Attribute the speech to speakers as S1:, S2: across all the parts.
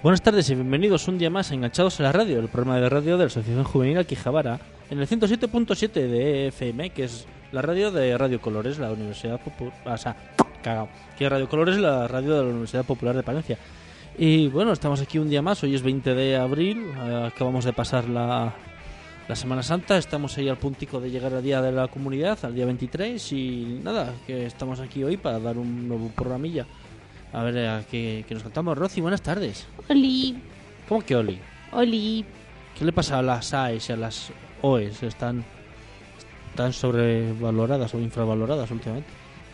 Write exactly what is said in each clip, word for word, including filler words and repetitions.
S1: Buenas tardes y bienvenidos un día más a Enganchados a la Radio, el programa de radio de la Asociación Juvenil Alquijabara, en el ciento siete punto siete de F M, que es la radio de Radio Colores, la Universidad Popular... O sea, cagao. Que Radio Colores es la radio de la Universidad Popular de Palencia. Y bueno, estamos aquí un día más, hoy es veinte de abril, eh, acabamos de pasar la, la Semana Santa, estamos ahí al puntico de llegar al Día de la Comunidad, al día veintitrés, y nada, que estamos aquí hoy para dar un nuevo programilla. A ver, ¿a qué, qué nos contamos? Rosy, buenas tardes.
S2: Oli.
S1: ¿Cómo que Oli?
S2: Oli.
S1: ¿Qué le pasa a las A E S y a las O E S? ¿Están, están sobrevaloradas o infravaloradas últimamente?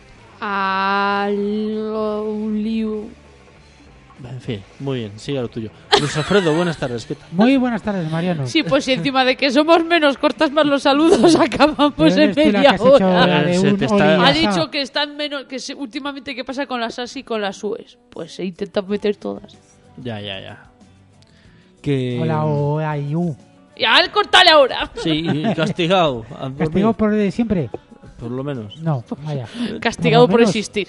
S2: Aliu.
S1: En fin, muy bien, siga lo tuyo. Luis Alfredo, buenas tardes, ¿qué tal?
S3: Muy buenas tardes, Mariano.
S2: Sí, pues si encima de que somos menos cortas más los saludos, acabamos
S3: Pero
S2: en
S3: eres tú la
S2: media
S3: que has hecho
S2: hora.
S3: la de
S1: Se
S3: un
S1: te está-
S3: Oli
S2: Ha
S3: asado.
S2: dicho que están menos, que se- últimamente qué pasa con las A S y con las U E S. Pues se intentan meter todas.
S1: Ya, ya, ya. Que...
S3: Hola, o ay, u.
S2: Ya, al cortale ahora.
S1: Sí, y castigado. a dormir,
S3: ¿Castigo por de siempre?
S1: por lo menos.
S3: No, vaya.
S2: Castigado
S3: Por
S2: por
S3: lo menos.
S2: existir.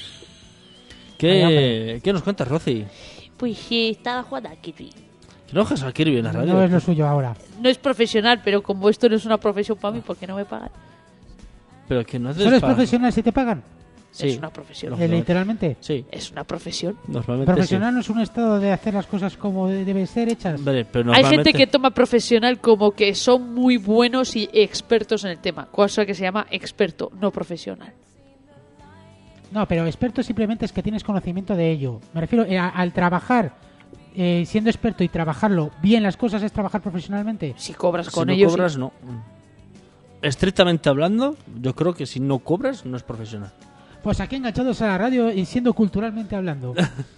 S1: ¿Qué, ¿Qué nos cuentas, Rosy?
S2: Pues sí, estaba jugando a Kirby.
S1: ¿Que no dejas a Kirby en la radio?
S3: No es lo suyo ahora.
S2: No es profesional, pero como esto no es una profesión para mí, ¿por qué no me pagan?
S1: Pero que no haces
S3: ¿Solo es
S1: pa-
S3: profesional si te pagan?
S1: Sí.
S2: Es una profesión.
S1: No.
S3: Eh, literalmente.
S1: Sí,
S2: Es una profesión.
S1: normalmente
S3: Profesional no es un estado de hacer las cosas como de- deben ser hechas.
S1: sí. Vale, pero
S2: Hay
S1: normalmente...
S2: gente que toma profesional como que son muy buenos y expertos en el tema, cosa que se llama experto, no profesional.
S3: No, pero experto simplemente es que tienes conocimiento de ello. Me refiero eh, a- al trabajar, eh, siendo experto y trabajarlo bien las cosas es trabajar profesionalmente.
S2: Si cobras
S1: Si
S2: con
S1: no
S2: ellos,
S1: cobras,
S2: sí.
S1: no. Estrictamente hablando, yo creo que si no cobras, no es profesional.
S3: Pues aquí enganchados a la radio y siendo culturalmente hablando.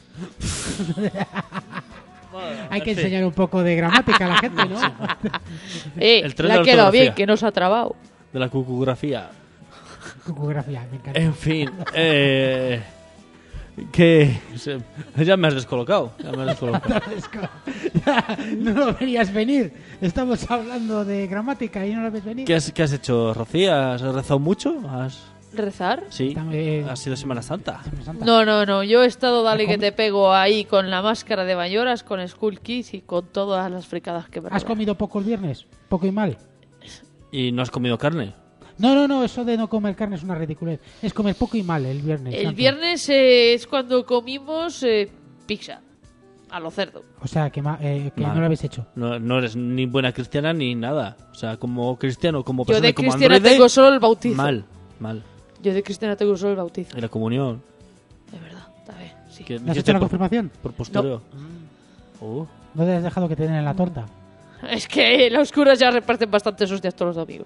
S3: Hay que enseñar un poco de gramática a la gente, ¿no?
S2: Eh,
S1: El tren
S2: le
S1: de
S2: ha quedado
S1: ortografía.
S2: bien, que no se ha trabado.
S1: De la cucugrafía.
S3: Cucografía, me encanta.
S1: En fin, eh... Que... se- Ya me has descolocado. Ya me has descolocado.
S3: Ya, no lo verías venir. Estamos hablando de gramática y no lo ves venir.
S1: ¿Qué has, qué has hecho, Rocío? ¿Has rezado mucho? ¿Has...
S2: ¿Rezar?
S1: Sí,
S3: Estamos, eh,
S1: ha sido Semana Santa.
S3: Semana Santa.
S2: No, no, no. Yo he estado, dale que
S3: comi-
S2: te pego ahí con la máscara de Bayoras, con Skull Kids y con todas las fricadas que me
S3: ¿Has
S2: rodean.
S3: comido poco el viernes? Poco y mal.
S1: ¿Y no has comido carne?
S3: No, no, no, eso de no comer carne es una ridiculez. Es comer poco y mal el viernes.
S2: El
S3: santo.
S2: viernes eh, es cuando comimos eh, pizza. A lo cerdo.
S3: O sea, que, ma- eh, que
S1: Mal.
S3: no lo habéis hecho.
S1: No, no eres ni buena cristiana ni nada. O sea, como cristiano, como
S2: Yo
S1: persona
S2: de
S1: y como
S2: cristiana
S1: androide,
S2: tengo solo el bautizo.
S1: mal, mal.
S2: Yo de cristiana tengo solo el bautizo.
S1: Y la comunión.
S2: De verdad, está bien. Sí.
S1: Que
S3: ¿Le has
S1: dijiste
S3: hecho la
S1: por,
S3: confirmación?
S1: por postureo. Oh.
S3: No te has dejado que te den en la torta.
S2: Es que en la oscura ya reparten bastante esos días todos los domingos.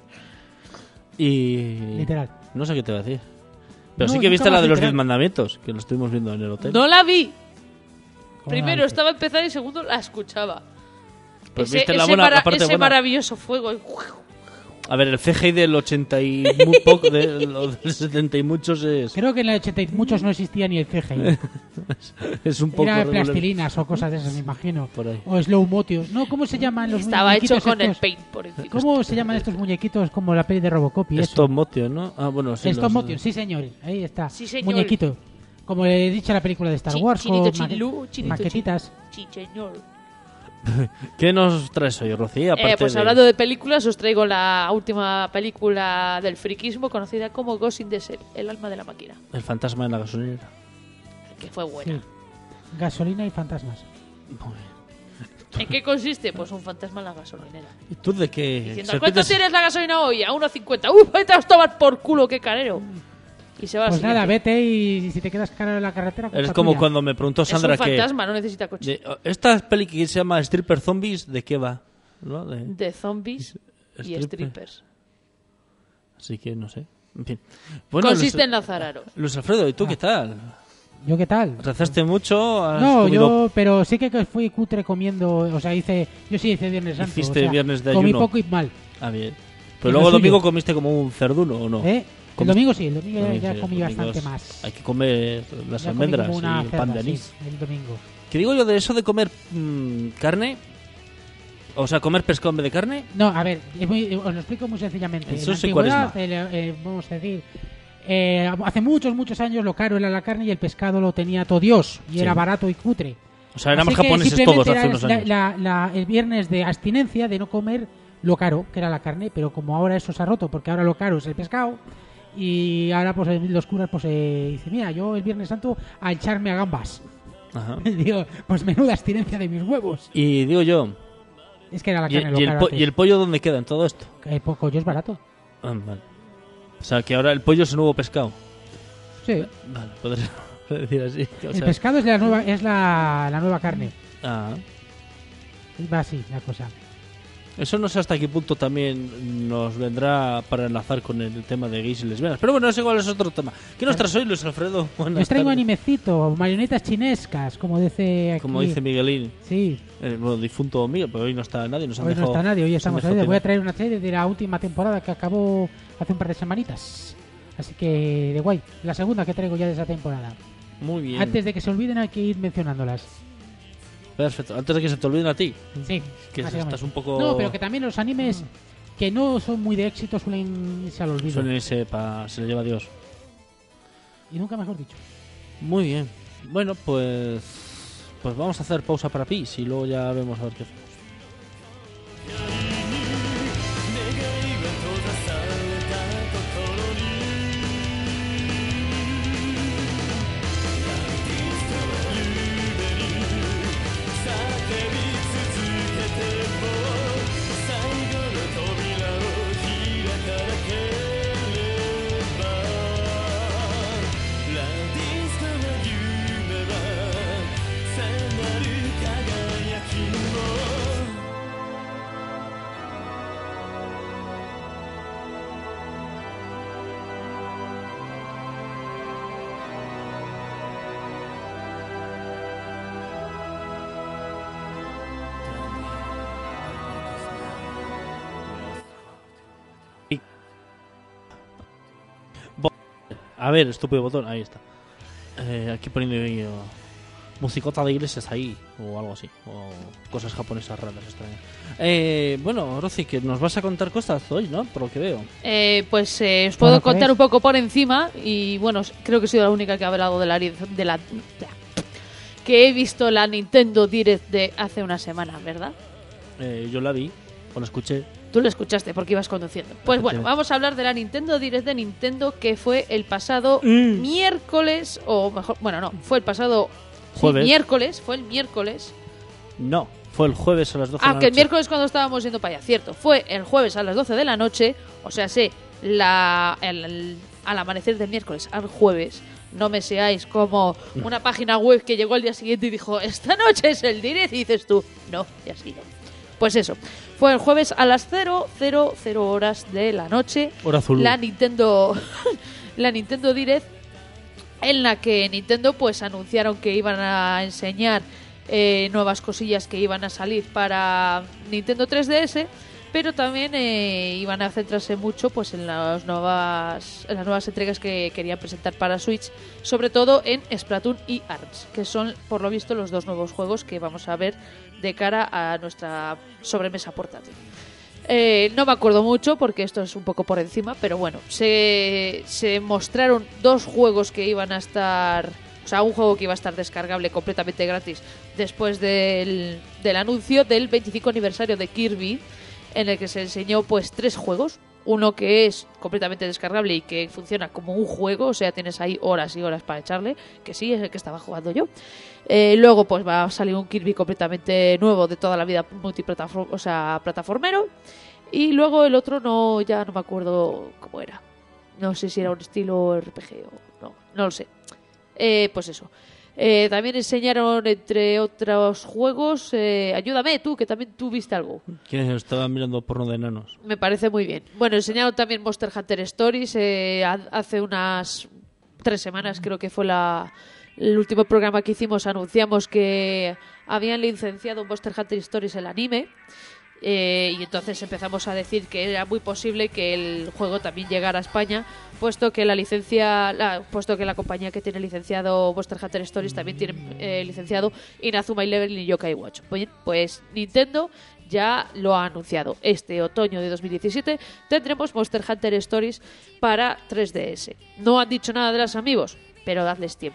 S1: Y...
S3: Literal.
S1: No sé qué te va a decir. Pero
S3: No,
S1: sí que viste
S3: nunca
S1: la de
S3: más
S1: los
S3: literal.
S1: diez mandamientos, que lo estuvimos viendo en el hotel.
S2: No la vi.
S3: ¿Cómo
S2: Primero
S3: la
S2: estaba empezada y segundo la escuchaba.
S1: Pues
S2: ese
S1: viste la
S2: ese
S1: buena- la
S2: mara-
S1: parte
S2: ese
S1: buena.
S2: maravilloso fuego.
S1: A ver, el C G I del ochenta y muy poco, de los del setenta y muchos es,
S3: Creo que en el ochenta y muchos no existía ni el C G I.
S1: es un poco
S3: Era
S1: regular.
S3: plastilinas o cosas de esas, me imagino.
S1: Por ahí.
S3: O slow motion. No, ¿cómo se llaman los
S2: Estaba hecho
S3: muñequitos
S2: con el
S3: estos?
S2: paint por encima.
S3: ¿Cómo se llaman estos muñequitos como la peli de Robocop y eso?
S1: Stop motion, ¿no? Ah, bueno, sí.
S3: Stop
S1: los-
S3: motion, sí señor. Ahí está.
S2: Sí, señor.
S3: Muñequito. Como he dicho en la película de Star
S2: Chi-
S3: Wars.
S2: chinito,
S3: con
S2: chinilú,
S3: maque-
S2: chinito,
S3: maquetitas.
S2: Sí, señor.
S1: ¿Qué nos traes hoy, Rocío? Aparte
S2: Eh, pues
S1: de-
S2: hablando de películas, os traigo la última película del friquismo conocida como Ghost in the Shell, El alma de la máquina,
S1: El fantasma en la gasolinera.
S2: que fue buena.
S3: Sí. Gasolina y fantasmas.
S1: Muy bien.
S2: ¿En qué consiste? Pues un fantasma en la gasolinera.
S1: ¿Y tú de qué?
S2: Diciendo,
S1: serpientes-
S2: ¿cuánto tienes la gasolina hoy? A uno cincuenta. ¡Uf! Vete a tomar por culo, qué carero. Y se va
S3: Pues
S2: al
S3: nada,
S2: siguiente.
S3: vete y si te quedas caro en la carretera.
S1: Eres
S3: culpa
S1: como
S3: tuya.
S1: cuando me preguntó
S2: Es
S1: Sandra
S2: un
S1: que...
S2: fantasma, no necesita coche.
S1: de- esta peli que se llama Stripper Zombies, ¿de qué va? ¿No? De-
S2: De zombies y
S1: Stripper.
S2: strippers.
S1: Así que no sé. En fin. Bueno,
S2: Consiste
S1: Luis,
S2: en lanzararos.
S1: Luis Alfredo, ¿y tú qué tal?
S3: ¿Yo qué tal?
S1: ¿Rezaste mucho? ¿Has
S3: No,
S1: comido-
S3: yo, pero sí que fui cutre comiendo, o sea, hice, yo sí hice Viernes Santo.
S1: Hiciste
S3: o sea,
S1: Viernes de
S3: comí
S1: ayuno.
S3: poco y mal.
S1: Ah, bien.
S3: Es
S1: Pero
S3: lo
S1: luego el
S3: suyo.
S1: domingo comiste como un cerduno, ¿o no?
S3: ¿Eh? El
S1: Comiste-
S3: domingo sí, el domingo ya-
S1: También,
S3: ya
S1: sí,
S3: comí
S1: los
S3: bastante
S1: domingos
S3: más.
S1: Hay que comer las
S3: Ya comí
S1: almendras
S3: como una
S1: y el pan de
S3: cerda,
S1: anís.
S3: sí, el domingo.
S1: ¿Qué digo yo de eso de comer mm, carne? O sea, comer pescado en vez de carne.
S3: No, a ver, es muy- os lo explico muy sencillamente.
S1: Eso
S3: En
S1: es
S3: la
S1: en cuaresma.
S3: antigüedad, el, eh, vamos a decir, eh, hace muchos, muchos años lo caro era la carne y el pescado lo tenía todo Dios y
S1: Sí.
S3: era barato y cutre.
S1: O sea, éramos
S3: Así que
S1: japoneses
S3: simplemente
S1: todos hace
S3: era
S1: unos
S3: la-
S1: años.
S3: la- la- el viernes de abstinencia de no comer lo caro, que era la carne, pero como ahora eso se ha roto, porque ahora lo caro es el pescado, y ahora pues los curas pues eh, dicen, mira, yo el Viernes Santo a echarme a gambas.
S1: Ajá.
S3: Digo, pues menuda abstinencia de mis huevos.
S1: Y digo yo,
S3: Es que era la
S1: ¿y,
S3: carne lo
S1: y el
S3: caro
S1: po-
S3: antes.
S1: ¿y el pollo dónde queda en todo esto?
S3: El pollo es barato.
S1: Ah, vale. O sea, que ahora el pollo es el nuevo pescado.
S3: Sí.
S1: Vale, podría decir así. O
S3: El
S1: sea,
S3: pescado es la nueva, es la, la nueva carne.
S1: ah,
S3: Va así la cosa.
S1: eso no sé hasta qué punto también nos vendrá para enlazar con el tema de gays y lesbianas. Pero bueno, ese igual es otro tema. ¿Qué nos traes hoy, Luis Alfredo? Buenas
S3: Les traigo
S1: tardes.
S3: animecito, marionetas chinescas, como dice aquí.
S1: Como dice Miguelín,
S3: Sí,
S1: el bueno, difunto Miguel, pero hoy no está nadie. Nos han
S3: hoy no
S1: dejado,
S3: está nadie, hoy
S1: nos han
S3: estamos
S1: dejado
S3: ahí. Voy a
S1: tirar.
S3: traer una serie de la última temporada que acabó hace un par de semanitas. Así que de guay. La segunda que traigo ya de esa temporada.
S1: Muy bien.
S3: Antes de que se olviden hay que ir mencionándolas.
S1: Perfecto. Antes de que se te olviden a ti.
S3: Sí,
S1: Que
S3: básicamente.
S1: estás un poco...
S3: No, pero que también los animes que no son muy de éxito suelen irse al olvido.
S1: Suelen irse pa... se le lleva a Dios.
S3: Y nunca mejor dicho.
S1: Muy bien. Bueno, pues... Pues vamos a hacer pausa para pis y luego ya vemos a ver qué hacemos. A ver, estúpido botón, ahí está. Eh, aquí poniendo yo, musicota de iglesias ahí, o algo así, o cosas japonesas raras, extrañas. Eh, bueno, Rosy, que nos vas a contar cosas hoy, ¿no? Por lo que veo.
S2: Eh, pues eh, os puedo
S3: Bueno, ¿qué
S2: contar
S3: ves?
S2: un poco por encima y bueno, creo que he sido la única que ha hablado de la, de la que he visto la Nintendo Direct de hace una semana, ¿verdad?
S1: Eh, yo la vi, o la escuché.
S2: Tú lo escuchaste porque ibas conduciendo. Pues bueno,
S1: Efectivamente.
S2: vamos a hablar de la Nintendo Direct de Nintendo que fue el pasado
S1: Mm.
S2: miércoles, o mejor, bueno, no, fue el pasado sí,
S1: Jueves.
S2: miércoles, fue el miércoles.
S1: No, fue el jueves a las doce de
S2: Ah,
S1: la
S2: que el
S1: noche.
S2: miércoles cuando estábamos yendo para allá, cierto. Fue el jueves a las doce de la noche, o sea, sé, la, el- el- al amanecer del miércoles al jueves. No me seáis como una página web que llegó al día siguiente y dijo, esta noche es el direct, y dices tú, no, ya ha sido. Pues eso, fue el jueves a las cero cero cero horas de la noche.
S1: Hora azul.
S2: La Nintendo, la Nintendo Direct, en la que Nintendo pues anunciaron que iban a enseñar eh, nuevas cosillas que iban a salir para Nintendo tres D S, pero también eh, iban a centrarse mucho pues en las nuevas en las nuevas entregas que querían presentar para Switch, sobre todo en Splatoon y ARMS, que son por lo visto los dos nuevos juegos que vamos a ver de cara a nuestra sobremesa portátil. Eh, no me acuerdo mucho porque esto es un poco por encima, pero bueno, se, se mostraron dos juegos que iban a estar, o sea, un juego que iba a estar descargable completamente gratis después del, del anuncio del veinticinco aniversario de Kirby, en el que se enseñó pues tres juegos. Uno que es completamente descargable y que funciona como un juego, o sea, tienes ahí horas y horas para echarle, que sí, es el que estaba jugando yo. Eh, luego pues va a salir un Kirby completamente nuevo de toda la vida, multiplataforma, o sea, plataformero. Y luego el otro no, ya no me acuerdo cómo era. No sé si era un estilo R P G o no, no lo sé. Eh, pues eso. Eh, también enseñaron, entre otros juegos, eh, ayúdame tú, que también tú viste algo.
S1: ¿Quiénes estaban mirando porno de enanos?
S2: Me parece muy bien. Bueno, enseñaron también Monster Hunter Stories. Eh, ha- hace unas tres semanas, creo que fue la, el último programa que hicimos, anunciamos que habían licenciado Monster Hunter Stories el anime. Eh, y entonces empezamos a decir que era muy posible que el juego también llegara a España, puesto que la licencia, la, puesto que la compañía que tiene licenciado Monster Hunter Stories también tiene eh, licenciado Inazuma Eleven y Yokai Watch. Pues, pues Nintendo ya lo ha anunciado. Este otoño de dos mil diecisiete tendremos Monster Hunter Stories para tres D S. No han dicho nada de los amigos, pero dadles tiempo.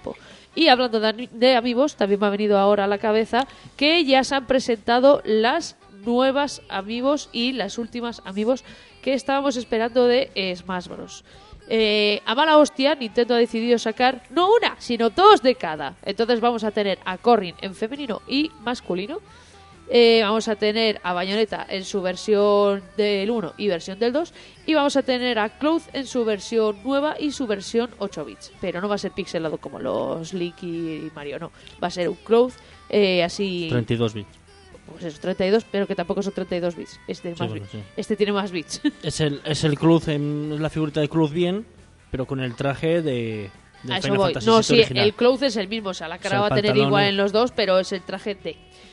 S2: Y hablando de, de Amiibos, también me ha venido ahora a la cabeza que ya se han presentado las nuevas Amiibos y las últimas Amiibos que estábamos esperando de eh, Smash Bros. Eh, a mala hostia, Nintendo ha decidido sacar no una, sino dos de cada. Entonces vamos a tener a Corrin en femenino y masculino. Eh, vamos a tener a Bayonetta en su versión del uno y versión del dos. Y vamos a tener a Cloud en su versión nueva y su versión ocho bits. Pero no va a ser pixelado como los Link y Mario, no. Va a ser un Cloud eh, así...
S1: treinta y dos bits.
S2: Pues eso, treinta y dos, pero que tampoco son treinta y dos bits. Este,
S1: Sí,
S2: más
S1: bueno,
S2: bits.
S1: sí.
S2: Este tiene más bits.
S1: Es el, es el Cruz, en, es la figurita de Cruz bien, pero con el traje de, de
S2: A eso
S1: Final
S2: voy.
S1: Fantasy
S2: No,
S1: siete
S2: sí,
S1: original.
S2: el Cloud es el mismo. O sea, la cara
S1: O sea,
S2: va
S1: el
S2: a tener
S1: pantalón
S2: igual
S1: es-
S2: en los dos, pero es el traje de...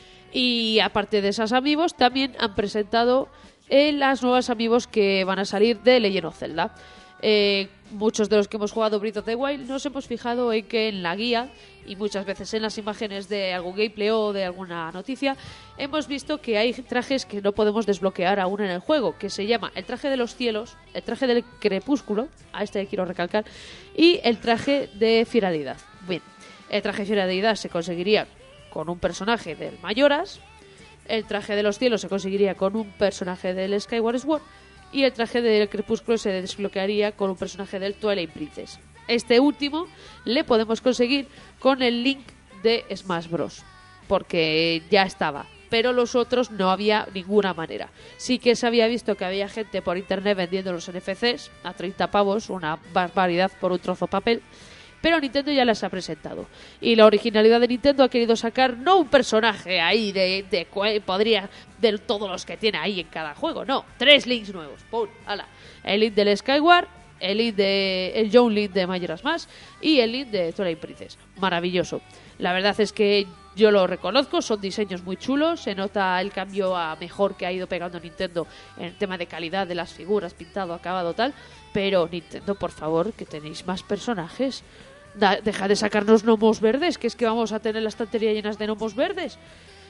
S2: Y aparte de esas Amiibos, también han presentado eh, las nuevas Amiibos que van a salir de Legend of Zelda. Eh, muchos de los que hemos jugado Breath of the Wild nos hemos fijado en que en la guía y muchas veces en las imágenes de algún gameplay o de alguna noticia hemos visto que hay trajes que no podemos desbloquear aún en el juego, que se llama el traje de los cielos, el traje del crepúsculo, a este quiero recalcar, y el traje de Fiera-Deidad. Bien, el traje de Fiera-Deidad se conseguiría con un personaje del Majora's, el traje de los cielos se conseguiría con un personaje del Skyward Sword y el traje del crepúsculo se desbloquearía con un personaje del Twilight Princess. Este último le podemos conseguir con el Link de Smash Bros. Porque ya estaba, pero los otros no había ninguna manera. Sí que se había visto que había gente por internet vendiendo los N F Cs a treinta pavos, una barbaridad por un trozo de papel, pero Nintendo ya las ha presentado. Y la originalidad de Nintendo ha querido sacar no un personaje ahí de, de, de podría de todos los que tiene ahí en cada juego, no, tres Links nuevos. ¡Pum! ¡Hala! El Link del Skyward, el Link de el Young Link de Majora's Mask y el Link de Twilight Princess. Maravilloso. La verdad es que yo lo reconozco, son diseños muy chulos, se nota el cambio a mejor que ha ido pegando Nintendo en el tema de calidad de las figuras, pintado, acabado, tal, pero Nintendo, por favor, que tenéis más personajes. Da, deja de sacarnos gnomos verdes, que es que vamos a tener la estantería llenas de gnomos verdes.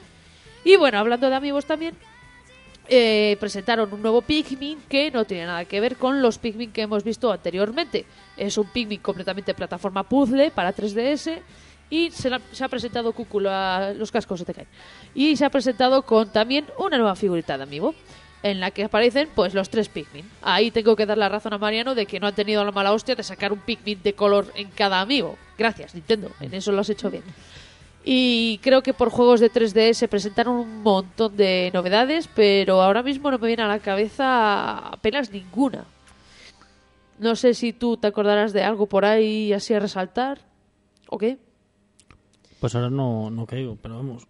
S2: Y bueno, hablando de amigos también, eh, presentaron un nuevo Pikmin que no tiene nada que ver con los Pikmin que hemos visto anteriormente. Es un Pikmin completamente plataforma puzzle para tres D S y se, la, se ha presentado Cúcula, los cascos se te caen. Y se ha presentado con también una nueva figurita de amiibo en la que aparecen pues los tres Pikmin. Ahí tengo que dar la razón a Mariano de que no han tenido la mala hostia de sacar un Pikmin de color en cada amiibo. Gracias, Nintendo, en eso lo has hecho bien. Y creo que por juegos de tres D S presentaron un montón de novedades, pero ahora mismo no me viene a la cabeza apenas ninguna. No sé si tú te acordarás de algo por ahí así a resaltar, ¿o qué?
S1: Pues ahora no, no caigo, pero vamos.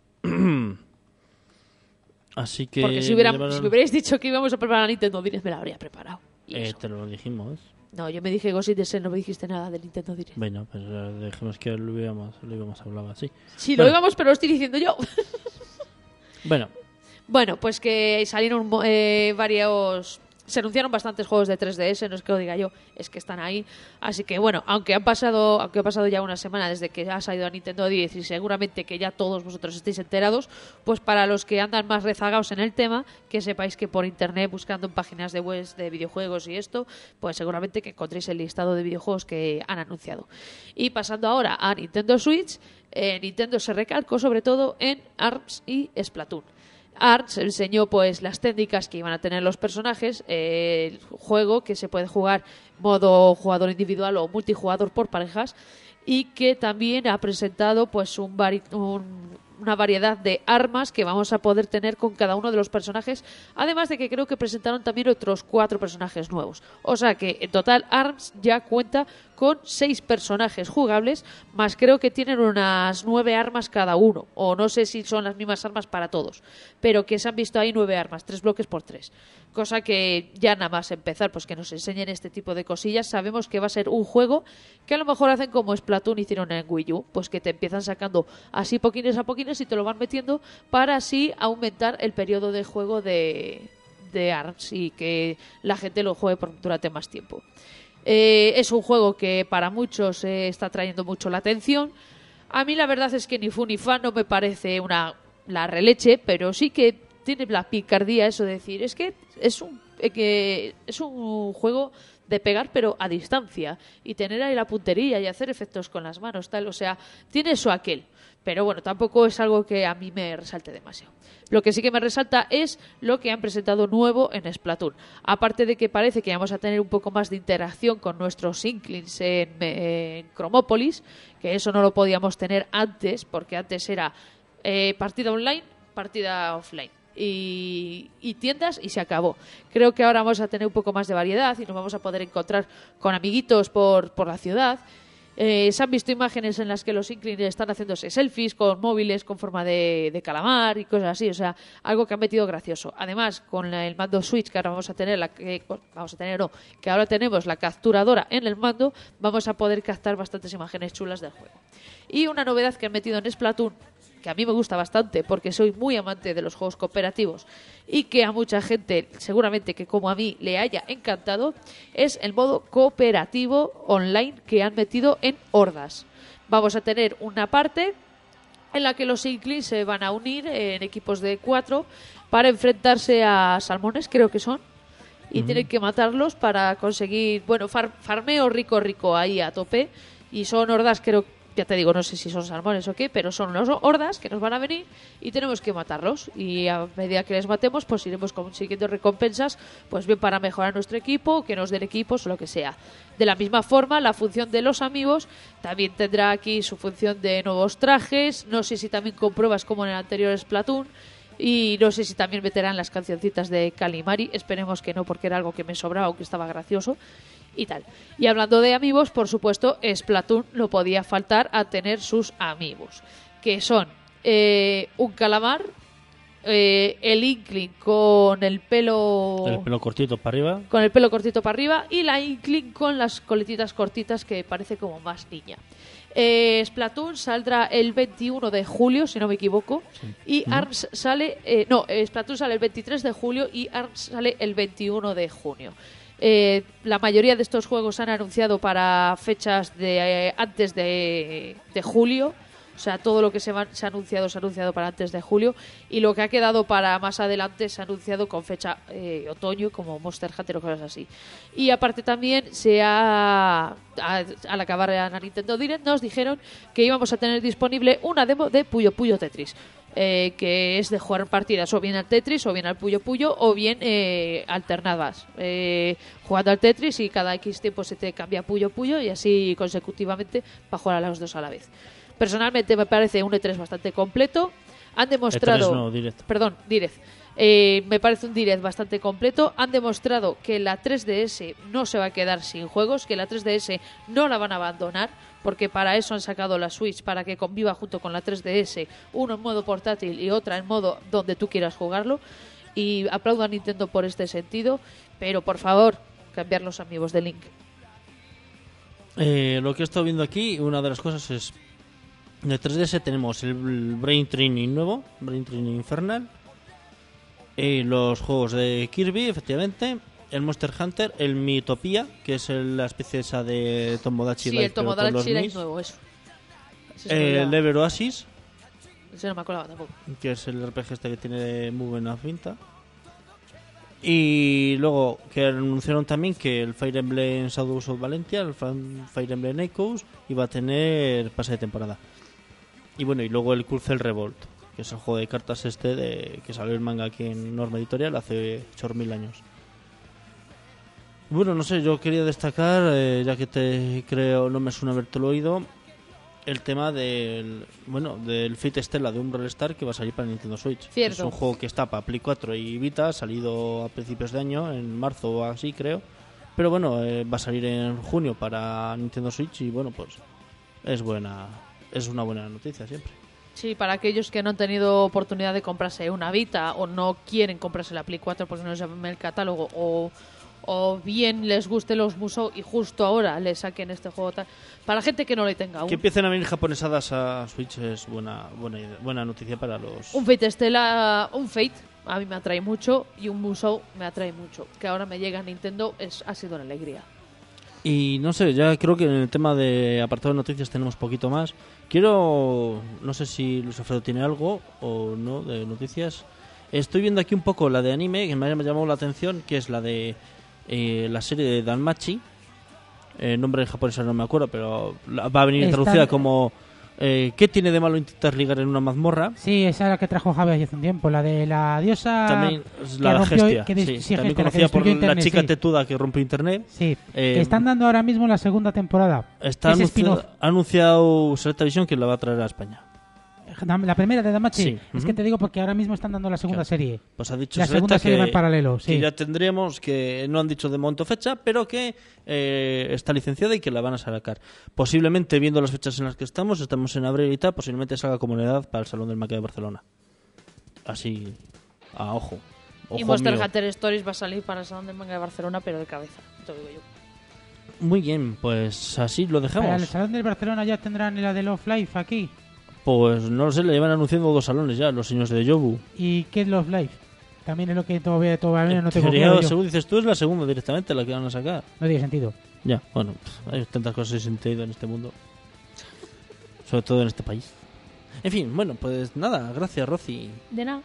S1: Así que...
S2: Porque si, hubiera,
S1: llevar-
S2: si me hubierais dicho que íbamos a preparar a Nintendo Direct, me la habría preparado. Y
S1: Eh,
S2: eso.
S1: te lo dijimos.
S2: No, yo me dije Ghost in the Shell, no me dijiste nada de Nintendo Direct.
S1: Bueno, pues eh, dijimos que lo íbamos, lo íbamos a hablar así.
S2: Sí,
S1: Bueno.
S2: lo íbamos, pero lo estoy diciendo yo.
S1: Bueno,
S2: Bueno, pues que salieron eh, varios... Se anunciaron bastantes juegos de tres D S, no es que lo diga yo, es que están ahí. Así que bueno, aunque han pasado, aunque ha pasado ya una semana desde que ha salido a Nintendo diez y seguramente que ya todos vosotros estéis enterados, pues para los que andan más rezagados en el tema, que sepáis que por internet, buscando en páginas de webs de videojuegos y esto, pues seguramente que encontréis el listado de videojuegos que han anunciado. Y pasando ahora a Nintendo Switch, eh, Nintendo se recalcó sobre todo en ARMS y Splatoon. ARMS enseñó pues las técnicas que iban a tener los personajes, eh, el juego que se puede jugar modo jugador individual o multijugador por parejas y que también ha presentado pues un, vari un una variedad de armas que vamos a poder tener con cada uno de los personajes, además de que creo que presentaron también otros cuatro personajes nuevos. O sea que en total ARMS ya cuenta con seis personajes jugables, más creo que tienen unas nueve armas cada uno, o no sé si son las mismas armas para todos, pero que se han visto ahí nueve armas, tres bloques por tres. Cosa que ya nada más empezar, pues que nos enseñen este tipo de cosillas, sabemos que va a ser un juego que a lo mejor hacen como Splatoon hicieron en Wii U, pues que te empiezan sacando así poquines a poquines y te lo van metiendo para así aumentar el periodo de juego de, de ARMS y que la gente lo juegue por, durante más tiempo. Eh, es un juego que para muchos eh, está trayendo mucho la atención. A mí la verdad es que ni fu ni fa no me parece una la releche, pero sí que tiene la picardía eso de decir, es que es un eh, que es un juego de pegar pero a distancia y tener ahí la puntería y hacer efectos con las manos, tal, o sea, tiene eso aquel. Pero bueno, tampoco es algo que a mí me resalte demasiado. Lo que sí que me resalta es lo que han presentado nuevo en Splatoon. Aparte de que parece que vamos a tener un poco más de interacción con nuestros Inklings en, en Cromópolis, que eso no lo podíamos tener antes, porque antes era eh, partida online, partida offline. Y, y tiendas y se acabó. Creo que ahora vamos a tener un poco más de variedad y nos vamos a poder encontrar con amiguitos por, por la ciudad. Eh, se han visto imágenes en las que los Inklings están haciéndose selfies con móviles con forma de, de calamar y cosas así, o sea, algo que han metido gracioso. Además, con la, el mando Switch que ahora vamos a tener, la que vamos a tener, no, que ahora tenemos la capturadora en el mando, vamos a poder captar bastantes imágenes chulas del juego. Y una novedad que han metido en Splatoon, que a mí me gusta bastante porque soy muy amante de los juegos cooperativos y que a mucha gente, seguramente que como a mí, le haya encantado, es el modo cooperativo online que han metido en hordas. Vamos a tener una parte en la que los Inklings se van a unir en equipos de cuatro para enfrentarse a salmones, creo que son, y uh-huh. tienen que matarlos para conseguir, bueno, far, farmeo rico rico ahí a tope, y son hordas, creo que ya te digo, no sé si son salmones o qué, pero son unas hordas que nos van a venir y tenemos que matarlos. Y a medida que les matemos, pues iremos consiguiendo recompensas, pues bien para mejorar nuestro equipo, que nos den equipos o lo que sea. De la misma forma, la función de los amigos también tendrá aquí su función de nuevos trajes. No sé si también con pruebas como en el anterior Splatoon. Y no sé si también meterán las cancioncitas de Calimari. Esperemos que no, porque era algo que me sobraba, aunque estaba gracioso. Y tal. Y hablando de amigos, por supuesto, Splatoon no podía faltar a tener sus amigos, que son eh, un calamar, eh, el Inkling con el pelo
S1: el pelo cortito para arriba,
S2: con el pelo cortito para arriba y la Inkling con las coletitas cortitas que parece como más niña. Eh, Splatoon saldrá el veintiuno de julio, si no me equivoco, sí. y ¿Mm? ARMS sale, eh, no, Splatoon sale el veintitrés de julio y ARMS sale el veintiuno de junio. Eh, la mayoría de estos juegos han anunciado para fechas de eh, antes de, de julio, o sea, todo lo que se, va, se ha anunciado se ha anunciado para antes de julio, y lo que ha quedado para más adelante se ha anunciado con fecha eh, otoño, como Monster Hunter o cosas así. Y aparte también se ha, a, al acabar la Nintendo Direct nos dijeron que íbamos a tener disponible una demo de Puyo Puyo Tetris. Eh, que es de jugar partidas o bien al Tetris o bien al Puyo Puyo o bien eh, alternadas, eh, jugando al Tetris y cada X tiempo se te cambia Puyo Puyo y así consecutivamente para jugar a los dos a la vez. Personalmente me parece un E tres bastante completo. Han demostrado...
S1: E tres no, Direct.
S2: Perdón, Direct. Eh, me parece un Direct bastante completo. Han demostrado que la tres D S no se va a quedar sin juegos, que la tres D S no la van a abandonar, porque para eso han sacado la Switch, para que conviva junto con la tres D S, uno en modo portátil y otra en modo donde tú quieras jugarlo. Y aplaudo a Nintendo por este sentido, pero por favor, cambiar los amigos de Link.
S1: Eh, lo que he estado viendo aquí, una de las cosas es, de tres D S tenemos el Brain Training nuevo, Brain Training Infernal, y los juegos de Kirby, efectivamente, el Monster Hunter, el Miitopia, que es el, la especie esa de Tomodachi
S2: Life. Sí, el Tomodachi Life nuevo, eso.
S1: Eh, el Ever Oasis.
S2: Ese no me acordaba tampoco.
S1: Que es el R P G este que tiene muy buena pinta. Y luego que anunciaron también que el Fire Emblem Shadows of Valentia, el Fire Emblem Echoes, iba a tener pase de temporada. Y bueno, y luego el Cool Cell Revolt, que es el juego de cartas este de que salió el manga aquí en Norma Editorial hace ocho mil años. Bueno, no sé, yo quería destacar, eh, ya que te creo, no me suena habértelo oído, el tema del bueno del Fate Stella de Umbrella Star, que va a salir para Nintendo Switch.
S2: Cierto.
S1: Es un juego que está para Play cuatro y Vita, ha salido a principios de año, en marzo o así creo. Pero bueno, eh, va a salir en junio para Nintendo Switch y bueno, pues es buena, es una buena noticia siempre.
S2: Sí, para aquellos que no han tenido oportunidad de comprarse una Vita o no quieren comprarse la Play cuatro porque no les llaman el catálogo o... o bien les guste los Musou y justo ahora les saquen este juego tal. Para la gente que no le tenga aún.
S1: Que empiecen a venir japonesadas a Switch es buena buena buena noticia para los...
S2: Un Fate Stella, un Fate a mí me atrae mucho y un Musou me atrae mucho. Que ahora me llega a Nintendo es, ha sido una alegría.
S1: Y no sé, ya creo que en el tema de apartado de noticias tenemos poquito más. Quiero, no sé si Luis Alfredo tiene algo o no de noticias. Estoy viendo aquí un poco la de anime que me ha llamado la atención, que es la de eh, la serie de Danmachi. El eh, nombre en japonés no me acuerdo, pero la, va a venir
S3: Está...
S1: traducida como eh, ¿qué tiene de malo intentar ligar en una mazmorra?
S3: Sí, esa es la que trajo Javi hace un tiempo, la de la diosa...
S1: También la
S3: rompió,
S1: Gestia,
S3: que des-
S1: sí.
S3: sí,
S1: También
S3: Gestia, la que
S1: conocida por la
S3: Internet,
S1: chica
S3: sí.
S1: tetuda que rompió internet.
S3: Sí,
S1: Eh,
S3: que están dando ahora mismo la segunda temporada.
S1: Está
S3: Ese
S1: anunciado,
S3: spin-off.
S1: ha anunciado Selectavision que la va a traer a España.
S3: La primera de Damachi.
S1: Sí,
S3: Es
S1: ujú.
S3: que te digo porque ahora mismo están dando la segunda
S1: Claro.
S3: serie.
S1: Pues ha dicho
S3: La
S1: Selecta
S3: segunda serie
S1: que,
S3: va en paralelo, sí.
S1: que ya tendremos, que no han dicho de momento fecha, pero que eh, está licenciada y que la van a sacar. Posiblemente, viendo las fechas en las que estamos, estamos en abril y tal, posiblemente salga como novedad para el Salón del Manga de Barcelona. Así, a ojo.
S2: Y
S1: Ojo
S2: Monster
S1: mío.
S2: Hunter Stories va a salir para el Salón del Manga de Barcelona, pero de cabeza, te lo digo yo.
S1: Muy bien, pues así lo
S3: Para
S1: dejamos.
S3: el Salón del Barcelona ya tendrán la de Love Life aquí.
S1: Pues no lo sé, le llevan anunciando dos salones ya, los señores de Yobu.
S3: ¿Y qué es Love Life? También es lo que todavía, todavía no tengo
S1: Teoría,
S3: claro yo.
S1: según dices tú, es la segunda directamente la que van a sacar.
S3: No tiene sentido.
S1: Ya, bueno, pff, hay tantas cosas sin sentido en este mundo. Sobre todo en este país. En fin, bueno, pues nada, gracias, Rosy.
S2: De nada.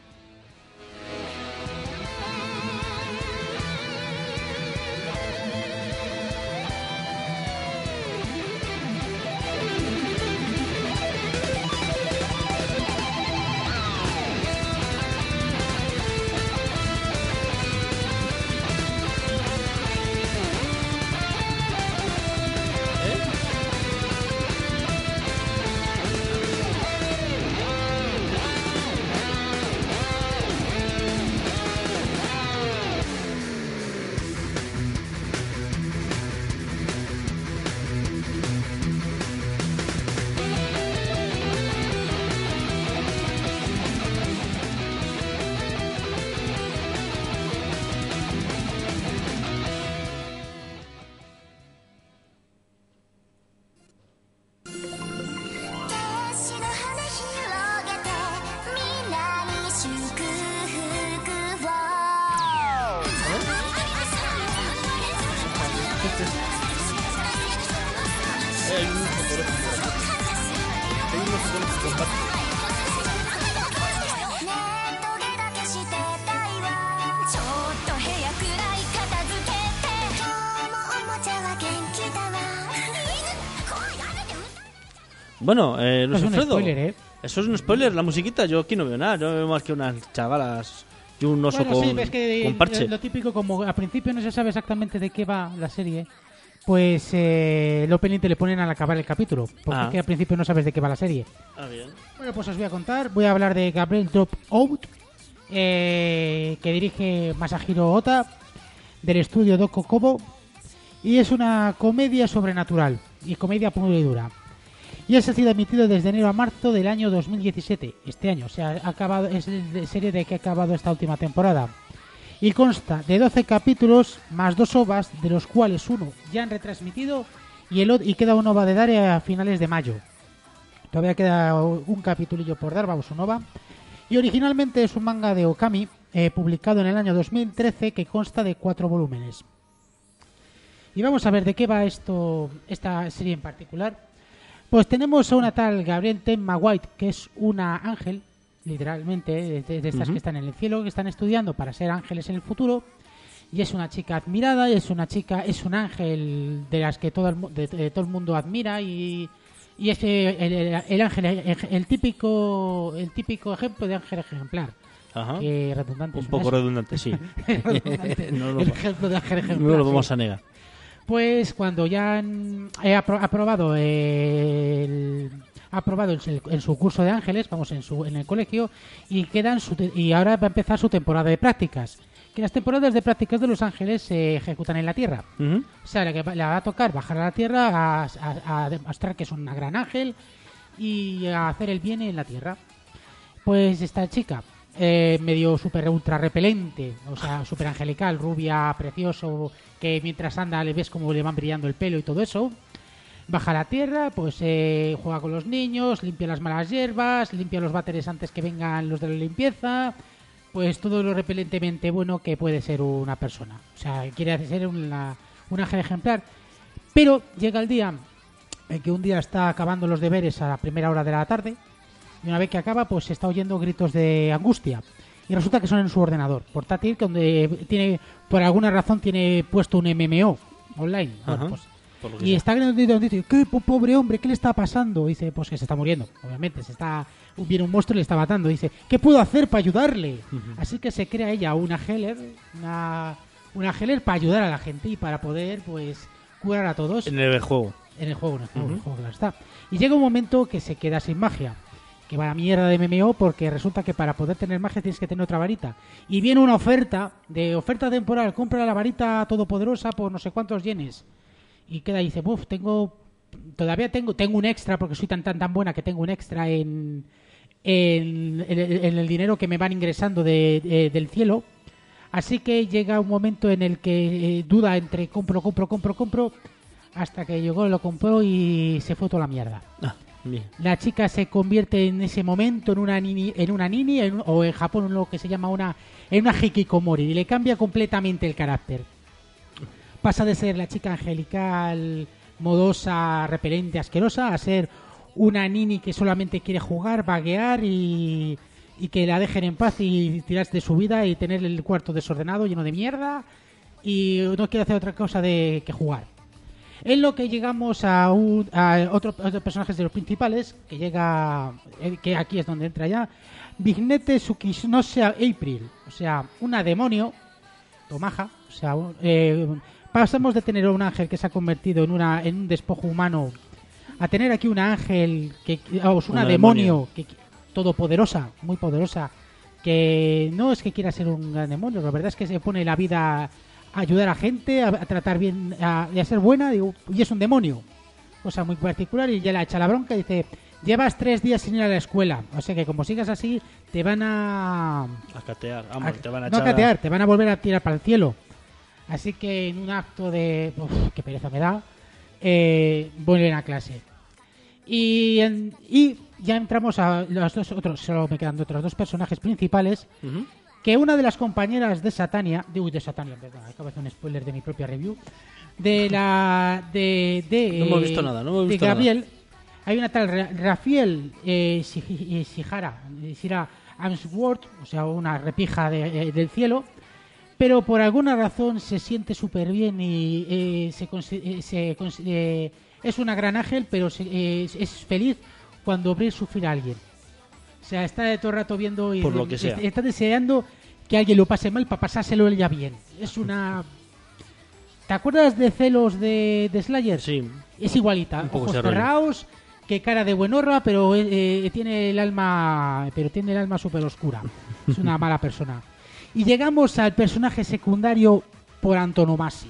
S1: Bueno, eh, Luis
S3: Es un
S1: Alfredo.
S3: spoiler, ¿eh?
S1: Eso es un spoiler, la musiquita. Yo aquí no veo nada. Yo veo más que unas chavalas y un oso
S3: Bueno,
S1: con,
S3: sí, ves que
S1: con parche.
S3: lo típico, como al principio no se sabe exactamente de qué va la serie, pues eh, el opening te le ponen al acabar el capítulo, porque
S1: Ah.
S3: es que al principio no sabes de qué va la serie.
S1: Ah, bien.
S3: Bueno, pues os voy a contar, voy a hablar de Gabriel Dropout, eh, que dirige Masahiro Ota, del estudio Doko Kobo, y es una comedia sobrenatural, y comedia pura y dura. Y ha sido emitido desde enero a marzo del año dos mil diecisiete, este año, o sea, ha acabado, es la serie de que ha acabado esta última temporada. Y consta de doce capítulos más dos O V As, de los cuales uno ya han retransmitido y, el, ot- y queda un O V A de dar a finales de mayo. Todavía queda un capitulillo por dar, vamos, un O V A. Y originalmente es un manga de Okami, eh, publicado en el año dos mil trece, que consta de cuatro volúmenes. Y vamos a ver de qué va esto, esta serie en particular. Pues tenemos a una tal Gabrielle Tenma White, que es una ángel, literalmente, de, de estas
S1: Ujú.
S3: que están en el cielo, que están estudiando para ser ángeles en el futuro. Y es una chica admirada, es una chica, es un ángel de las que todo el, mu- de, de todo el mundo admira y, y es eh, el, el- el ángel, el, el típico, el típico ejemplo de ángel ejemplar.
S1: Ajá.
S3: Que redundante
S1: Un
S3: suena
S1: poco
S3: eso.
S1: redundante, sí.
S3: Redundante.
S1: No lo-
S3: El ejemplo de ángel ejemplar.
S1: No lo
S3: sí.
S1: vamos a negar.
S3: Pues cuando ya han he apro- aprobado el ha aprobado en su, en su curso de ángeles, vamos, en su en el colegio, y quedan su te- y ahora va a empezar su temporada de prácticas. Que las temporadas de prácticas de los ángeles se ejecutan en la Tierra.
S1: Ujú.
S3: O sea, le, le va a tocar bajar a la Tierra a, a- a demostrar que es un gran ángel y a hacer el bien en la Tierra. Pues esta chica, eh, medio super ultra repelente, o sea, super angelical, rubia, precioso, que mientras anda le ves como le van brillando el pelo y todo eso, baja a la tierra, pues eh, juega con los niños, limpia las malas hierbas, limpia los váteres antes que vengan los de la limpieza, pues todo lo repelentemente bueno que puede ser una persona. O sea, quiere ser una, un ángel ejemplar. Pero llega el día en que un día está acabando los deberes a la primera hora de la tarde, y una vez que acaba, pues está oyendo gritos de angustia. Y y resulta que son en su ordenador portátil, donde tiene, por alguna razón tiene puesto un M M O online. Bueno, pues, y sea. Está gritando, dice, ¿qué pobre hombre? ¿Qué le está pasando? Dice, pues que se está muriendo, obviamente, se está viene un monstruo y le está matando. Dice, ¿qué puedo hacer para ayudarle? Uh-huh. Así que se crea ella una healer, una, una healer para ayudar a la gente y para poder, pues, curar a todos.
S1: En el juego.
S3: En el juego, en el juego, uh-huh. en el juego, claro está. Y llega un momento que se queda sin magia, que va a la mierda de M M O, porque resulta que para poder tener magia tienes que tener otra varita. Y viene una oferta, de oferta temporal, compra la varita todopoderosa por no sé cuántos yenes. Y queda y dice, uff, tengo, todavía tengo, tengo un extra, porque soy tan tan tan buena que tengo un extra en, en, en, en el dinero que me van ingresando de, de, del cielo. Así que llega un momento en el que eh, duda entre compro, compro, compro, compro, hasta que llegó, lo compró y se fue toda la mierda.
S1: Ah, bien.
S3: La chica se convierte en ese momento en una nini, en una nini en, o en Japón en lo que se llama una, en una hikikomori, y le cambia completamente el carácter. Pasa de ser la chica angelical, modosa, repelente, asquerosa, a ser una nini que solamente quiere jugar, vaguear y, y que la dejen en paz y tirarse de su vida y tener el cuarto desordenado, lleno de mierda, y no quiere hacer otra cosa de que jugar. En lo que llegamos a, un, a otro, otro personajes de los principales, que llega, que aquí es donde entra ya, Vignette Tsukinoshia April, o sea, una demonio, Tomaja, o sea, eh, pasamos de tener un ángel que se ha convertido en una en un despojo humano a tener aquí una ángel que vamos, una, una demonio, demonio que todopoderosa, muy poderosa, que no es que quiera ser un gran demonio, la verdad es que se pone la vida a ayudar a gente, a, a tratar bien, a, a ser buena, digo, y es un demonio, cosa muy particular, y ya la echa la bronca y dice, llevas tres días sin ir a la escuela, o sea que como sigas así te van a
S1: a catear, vamos, a, te van a
S3: no
S1: echar
S3: a catear, te van a volver a tirar para el cielo. Así que en un acto de... Uf, qué pereza me da. Eh, vuelven a clase. Y, en, y ya entramos a los dos otros... Solo me quedan otros dos personajes principales. Uh-huh. Que una de las compañeras de Satania... De, uy, de Satania, perdón. Acabo de hacer un spoiler de mi propia review. De la... De... de
S1: no hemos visto nada, no hemos visto
S3: de Gabriel.
S1: Nada.
S3: Hay una tal Ra- Rafael eh, Shihara. Shihara Amsworth. O sea, una repija de, eh, del cielo. Pero por alguna razón se siente súper bien y eh, se, eh, se eh, es una gran ángel, pero se, eh, es feliz cuando ve sufrir a alguien. O sea, está de todo el rato viendo y
S1: por lo que sea.
S3: Está, está deseando que alguien lo pase mal para pasárselo ella bien. Es una... ¿Te acuerdas de Celos de, de Slayer?
S1: Sí.
S3: Es igualita. Ojos cerrados, que cara de buenorra, pero eh, tiene el alma, pero tiene el alma súper oscura. Es una mala persona. Y llegamos al personaje secundario por antonomasia.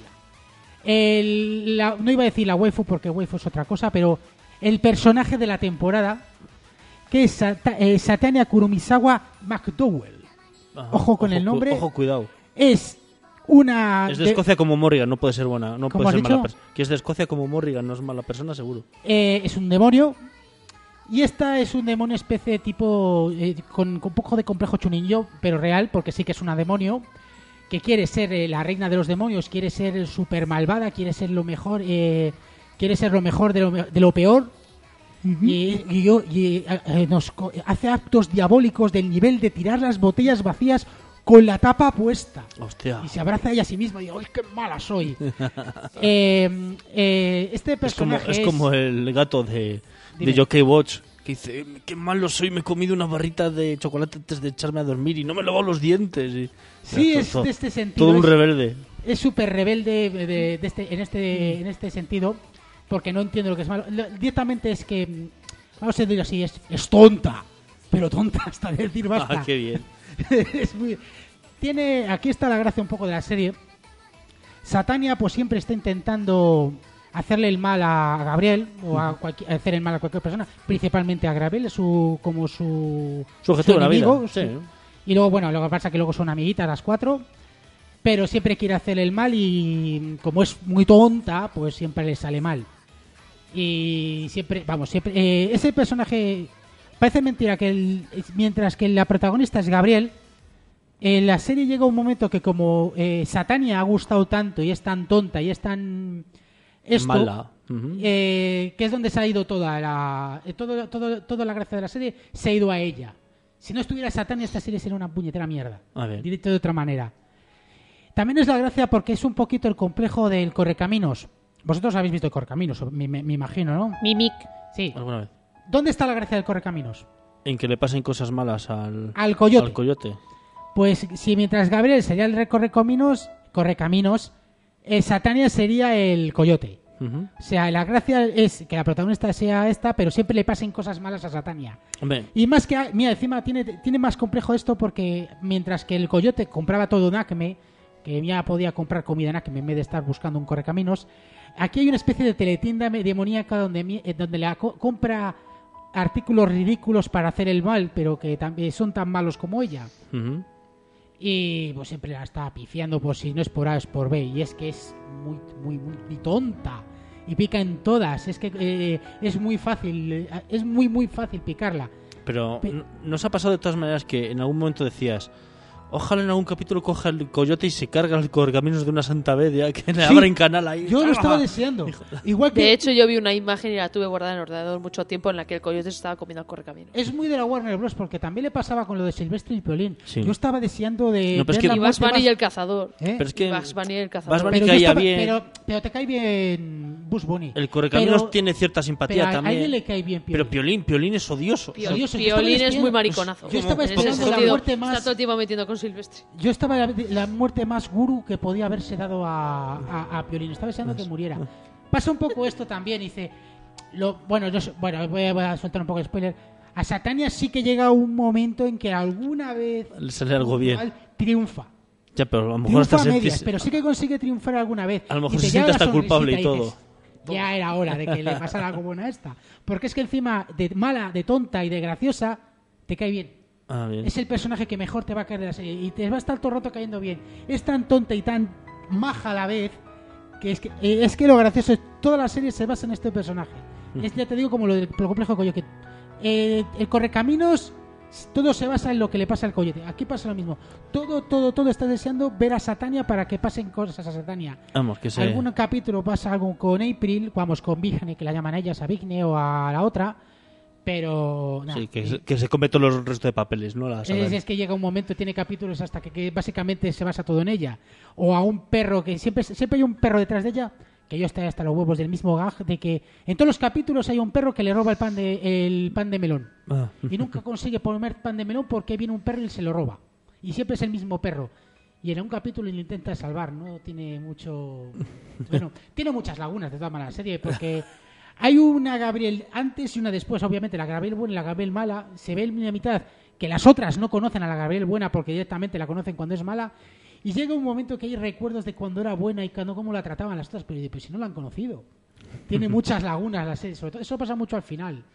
S3: El, la, no iba a decir la waifu porque waifu es otra cosa, pero el personaje de la temporada, que es Sata, eh, Satania Kurumisawa McDowell.
S1: Ajá,
S3: ojo con
S1: ojo,
S3: el nombre.
S1: Ojo, cuidado.
S3: Es una...
S1: Es de, de Escocia como Morrigan, no puede ser buena. No puede ser
S3: dicho?
S1: mala persona. Que es de Escocia como Morrigan, no es mala persona, seguro.
S3: Eh, es un demonio. Y esta es un demonio especie tipo eh, con, con un poco de complejo chuninyo, pero real, porque sí que es una demonio que quiere ser eh, la reina de los demonios, quiere ser súper malvada, quiere ser lo mejor, eh, quiere ser lo mejor de lo, de lo peor. Uh-huh. Y, y, y eh, nos hace actos diabólicos del nivel de tirar las botellas vacías con la tapa puesta.
S1: Hostia.
S3: Y se abraza a ella a sí misma y digo, ¡ay, qué mala soy! eh, eh, este personaje
S1: es como, es como el gato de...
S3: Dime.
S1: de Jockey Watch, que dice, qué malo soy, me he comido una barrita de chocolate antes de echarme a dormir y no me he lavado los dientes. Y...
S3: Sí,
S1: todo,
S3: es
S1: todo,
S3: de este sentido.
S1: Todo un
S3: es,
S1: rebelde.
S3: Es súper rebelde de, de, de este, en, este, en este sentido, porque no entiendo lo que es malo. Lo, directamente es que, vamos a decir así, es, es tonta, pero tonta hasta decir basta.
S1: Ah, qué bien.
S3: es muy, tiene, aquí está la gracia un poco de la serie. Satania pues siempre está intentando hacerle el mal a Gabriel o a cualquier, hacer el mal a cualquier persona, principalmente a Gabriel, es su como su,
S1: su objetivo
S3: su enemigo,
S1: en la vida.
S3: Su,
S1: sí.
S3: Y luego, bueno, lo que pasa es que luego son amiguitas las cuatro, pero siempre quiere hacerle el mal y como es muy tonta, pues siempre le sale mal. Y siempre, vamos, siempre eh, ese personaje parece mentira que el, mientras que la protagonista es Gabriel, en la serie llega un momento que como eh, Satania ha gustado tanto y es tan tonta y es tan esto,
S1: mala, uh-huh.
S3: eh, que es donde se ha ido toda la eh, todo, todo, toda la gracia de la serie, se ha ido a ella. Si no estuviera Satania, esta serie sería una puñetera mierda.
S1: A ver.
S3: Directo de otra manera. También es la gracia porque es un poquito el complejo del Correcaminos. Vosotros habéis visto el Correcaminos, me, me, me imagino, ¿no?
S2: Mimic.
S3: Sí.
S1: ¿Alguna vez?
S3: ¿Dónde está la gracia del Correcaminos?
S1: En que le pasen cosas malas al,
S3: Al coyote.
S1: al coyote.
S3: Pues si mientras Gabriel sería el Correcaminos, Correcaminos, eh, Satania sería el coyote.
S1: Uh-huh.
S3: O sea, la gracia es que la protagonista sea esta, pero siempre le pasen cosas malas a Satania.
S1: Hombre,
S3: Y más que... Mira, encima tiene, tiene más complejo esto porque mientras que el coyote compraba todo en Acme, que ya podía comprar comida en Acme en vez de estar buscando un Correcaminos, aquí hay una especie de teletienda demoníaca donde, donde le co- compra artículos ridículos para hacer el mal, pero que también son tan malos como ella.
S1: uh-huh.
S3: Y pues siempre la está pifiando, por si no es por A es por B. Y es que es muy, muy, muy, muy tonta. Y pica en todas. Es que eh, es muy fácil, eh, es muy, muy fácil picarla.
S1: Pero
S3: Pe-
S1: ¿no- ¿nos ha pasado de todas maneras que en algún momento decías, ojalá en algún capítulo coja el coyote y se carga el Correcaminos de una santa vez, ya que le
S3: Sí,
S1: abren canal ahí?
S3: Yo lo
S1: ¡Ah!
S3: estaba deseando. Igual que
S2: De hecho, yo vi una imagen y la tuve guardada en el ordenador mucho tiempo en la que el coyote se estaba comiendo al correcamino.
S3: es muy de la Warner Bros. Porque también le pasaba con lo de Silvestre y Piolín.
S1: Sí.
S3: Yo estaba deseando de...
S1: No, pero es
S3: ver
S1: que-
S3: la
S2: Y Bugs
S3: muerte
S2: Bunny y
S3: más-
S2: el cazador.
S3: ¿Eh?
S1: Pero es que
S2: Y Bugs Bunny y el cazador.
S1: Bugs Bunny
S3: Pero, yo
S1: caía
S3: estaba-
S1: bien.
S3: pero, pero te cae bien Bugs Bunny.
S1: El Correcaminos
S3: Pero-
S1: tiene cierta simpatía
S3: pero a- a
S1: también.
S3: alguien le cae bien Piolín.
S1: Pero Piolín, Piolín es odioso.
S2: Pio-
S3: Odioso, yo estaba
S2: Piolín es
S3: deseando-
S2: muy mariconazo.
S3: Yo estaba
S2: En ese
S3: esperando la
S2: sentido,
S3: muerte más...
S2: Está todo el tiempo metiendo con Silvestre.
S3: Yo estaba la, la muerte más guru que podía haberse dado a, a, a Piolín. Estaba deseando que muriera. Pasa un poco esto también, dice... Lo, bueno, yo, bueno voy, a, voy a soltar un poco de spoiler. A Satania sí que llega un momento en que alguna vez...
S1: Le sale algo bien.
S3: igual triunfa.
S1: Ya, pero a lo mejor
S3: Triunfa
S1: hasta
S3: a
S1: se-
S3: medias,
S1: se-
S3: pero sí que consigue triunfar alguna vez.
S1: A lo mejor
S3: Y te
S1: se
S3: llega
S1: siente
S3: la
S1: hasta culpable y
S3: sonrisita
S1: todo.
S3: dices, ya era hora de que le pasara algo bueno a esta. Porque es que encima de mala, de tonta y de graciosa, te cae bien.
S1: Ah, bien.
S3: Es el personaje que mejor te va a caer de la serie y te va a estar todo el rato cayendo bien. Es tan tonta y tan maja a la vez que es que, eh, es que lo gracioso es toda la serie se basa en este personaje. Es, ya te digo, como lo del lo complejo de Coyote. Eh, el Correcaminos, todo se basa en lo que le pasa al Coyote. Aquí pasa lo mismo. Todo, todo, todo está deseando ver a Satania para que pasen cosas a Satania.
S1: Vamos, que se...
S3: Algún capítulo pasa algo con April, vamos, con Vigne, que la llaman a ellas, a Vigne o a la otra. Pero... nada.
S1: Sí, que, se- que se come todos los restos de papeles, ¿no? La
S3: Es,
S1: saben.
S3: es que llega un momento, tiene capítulos hasta que, que básicamente se basa todo en ella. O a un perro que siempre siempre hay un perro detrás de ella, que yo estoy hasta los huevos del mismo gag de que en todos los capítulos hay un perro que le roba el pan de el pan de melón
S1: Ah.
S3: y nunca consigue poner pan de melón porque viene un perro y se lo roba. Y siempre es el mismo perro. Y en un capítulo lo intenta salvar, no tiene mucho... Bueno, tiene muchas lagunas de todas maneras la serie, porque hay una Gabriel antes y una después. Obviamente la Gabriel buena y la Gabriel mala. Se ve en la mitad que las otras no conocen a la Gabriel buena porque directamente la conocen cuando es mala. Y llega un momento que hay recuerdos de cuando era buena y cuando cómo la trataban las otras, pero yo digo, pues si no la han conocido. Tiene muchas lagunas la serie, sobre todo eso pasa mucho al final.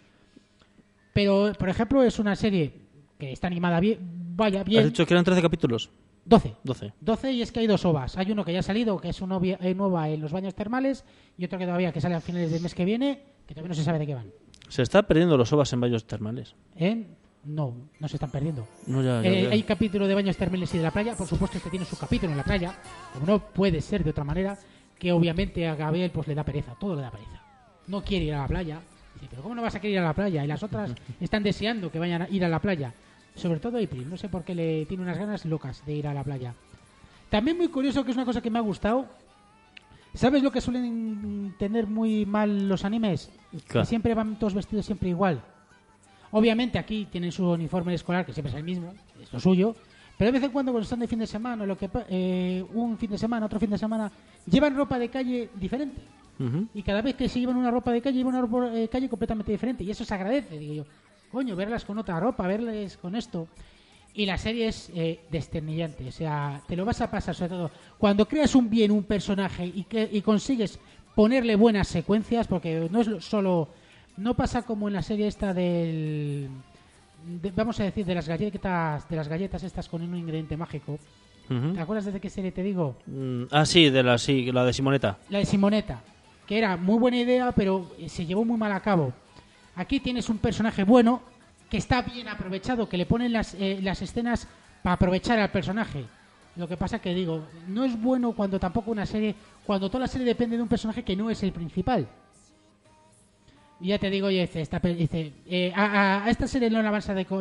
S3: Pero, por ejemplo, es una serie que está animada bien, vaya,
S1: ¿Has
S3: bien.
S1: dicho que eran trece capítulos?
S3: doce.
S1: doce.
S3: doce y es que hay dos ovas. Hay uno que ya ha salido, que es una ovia- eh, nueva en los baños termales, y otro que todavía que sale a finales del mes que viene, que todavía no se sabe de qué van.
S1: Se está perdiendo los ovas en baños termales.
S3: ¿Eh? No, no se están perdiendo.
S1: No, ya, ya,
S3: Eh,
S1: ya.
S3: hay capítulo de baños termales y de la playa. Por supuesto, este tiene su capítulo en la playa, como no puede ser de otra manera, que obviamente a Gabriel pues le da pereza, todo le da pereza. No quiere ir a la playa. Dice, pero ¿cómo no vas a querer ir a la playa? Y las otras están deseando que vayan a ir a la playa. Sobre todo April, no sé por qué le tiene unas ganas locas de ir a la playa. También muy curioso, que es una cosa que me ha gustado. ¿Sabes lo que suelen tener muy mal los animes?
S1: Claro.
S3: Que siempre van todos vestidos siempre igual. Obviamente aquí tienen su uniforme escolar, que siempre es el mismo, es lo suyo. Pero de vez en cuando, cuando están de fin de semana, lo que pa- eh, un fin de semana, otro fin de semana, llevan ropa de calle diferente.
S1: Ujú.
S3: Y cada vez que se llevan una ropa de calle, llevan una ropa de calle completamente diferente. Y eso se agradece, digo yo. Coño, verlas con otra ropa, verlas con esto. Y la serie es eh, desternillante. O sea, te lo vas a pasar, sobre todo cuando creas un bien, un personaje y, que, y consigues ponerle buenas secuencias, porque no es lo- solo... No pasa como en la serie esta del... de- vamos a decir, de las galletas de las galletas estas con un ingrediente mágico.
S1: Ujú.
S3: ¿Te acuerdas de qué serie te digo?
S1: Mm, ah, sí, de la, sí, la de Simoneta.
S3: La de Simoneta, que era muy buena idea, pero eh, se llevó muy mal a cabo. Aquí tienes un personaje bueno, que está bien aprovechado, que le ponen las, eh, las escenas para aprovechar al personaje. Lo que pasa que digo, no es bueno cuando tampoco una serie, cuando toda la serie depende de un personaje que no es el principal. Y ya te digo, ya dice, esta, pe- dice eh, a, a- a esta serie no la vas a, decor-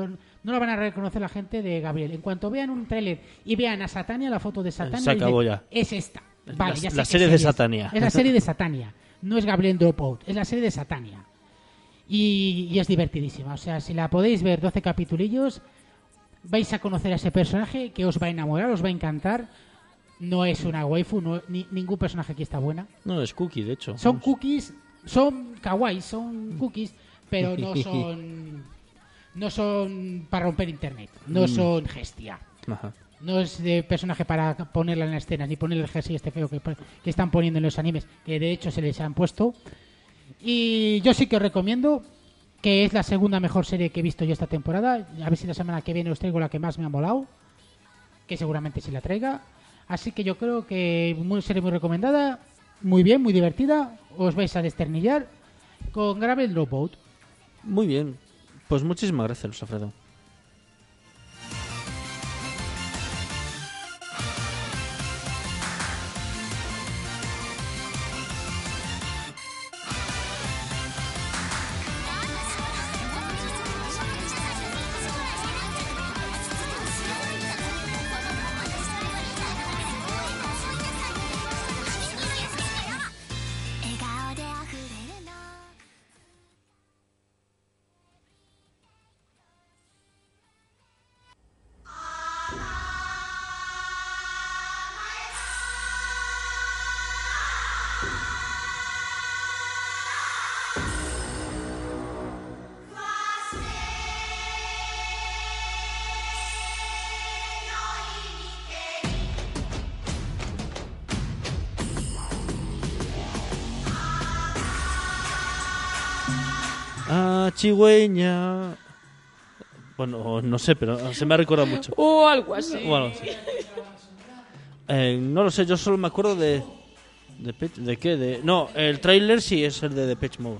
S3: no lo van a reconocer la gente de Gabriel. En cuanto vean un tráiler y vean a Satania, la foto de Satania,
S1: Se acabó
S3: dicen,
S1: ya.
S3: es esta. Vale,
S1: La-
S3: ya sé
S1: la
S3: qué
S1: serie de
S3: es.
S1: Satania.
S3: Es la serie de Satania. No es Gabriel Dropout, es la serie de Satania. Y, y es divertidísima. O sea, si la podéis ver doce capitulillos, vais a conocer a ese personaje que os va a enamorar, os va a encantar. No es una waifu, no, ni, ningún personaje aquí está buena.
S1: No, es Cookie, de hecho.
S3: Son
S1: Vamos.
S3: cookies, son kawaii, son cookies, pero no son no son para romper internet, no
S1: Mm.
S3: son gestia.
S1: Ajá.
S3: No es de personaje para ponerla en la escena, ni ponerle el jersey este feo que, que están poniendo en los animes, que de hecho se les han puesto. Y yo sí que os recomiendo, que es la segunda mejor serie que he visto yo esta temporada. A ver si la semana que viene os traigo la que más me ha molado, que seguramente sí la traiga. Así que yo creo que muy serie muy recomendada, muy bien, muy divertida. Os vais a desternillar con Gravel Dropout.
S1: Muy bien. Pues muchísimas gracias, Luis Alfredo. Ah, chigüeña. Bueno, no sé, pero se me ha recordado mucho.
S2: O algo así.
S1: Bueno, sí. Eh, no lo sé, yo solo me acuerdo de... ¿De, Pet- ¿De qué? De, no, el tráiler sí es el de Depeche Mode.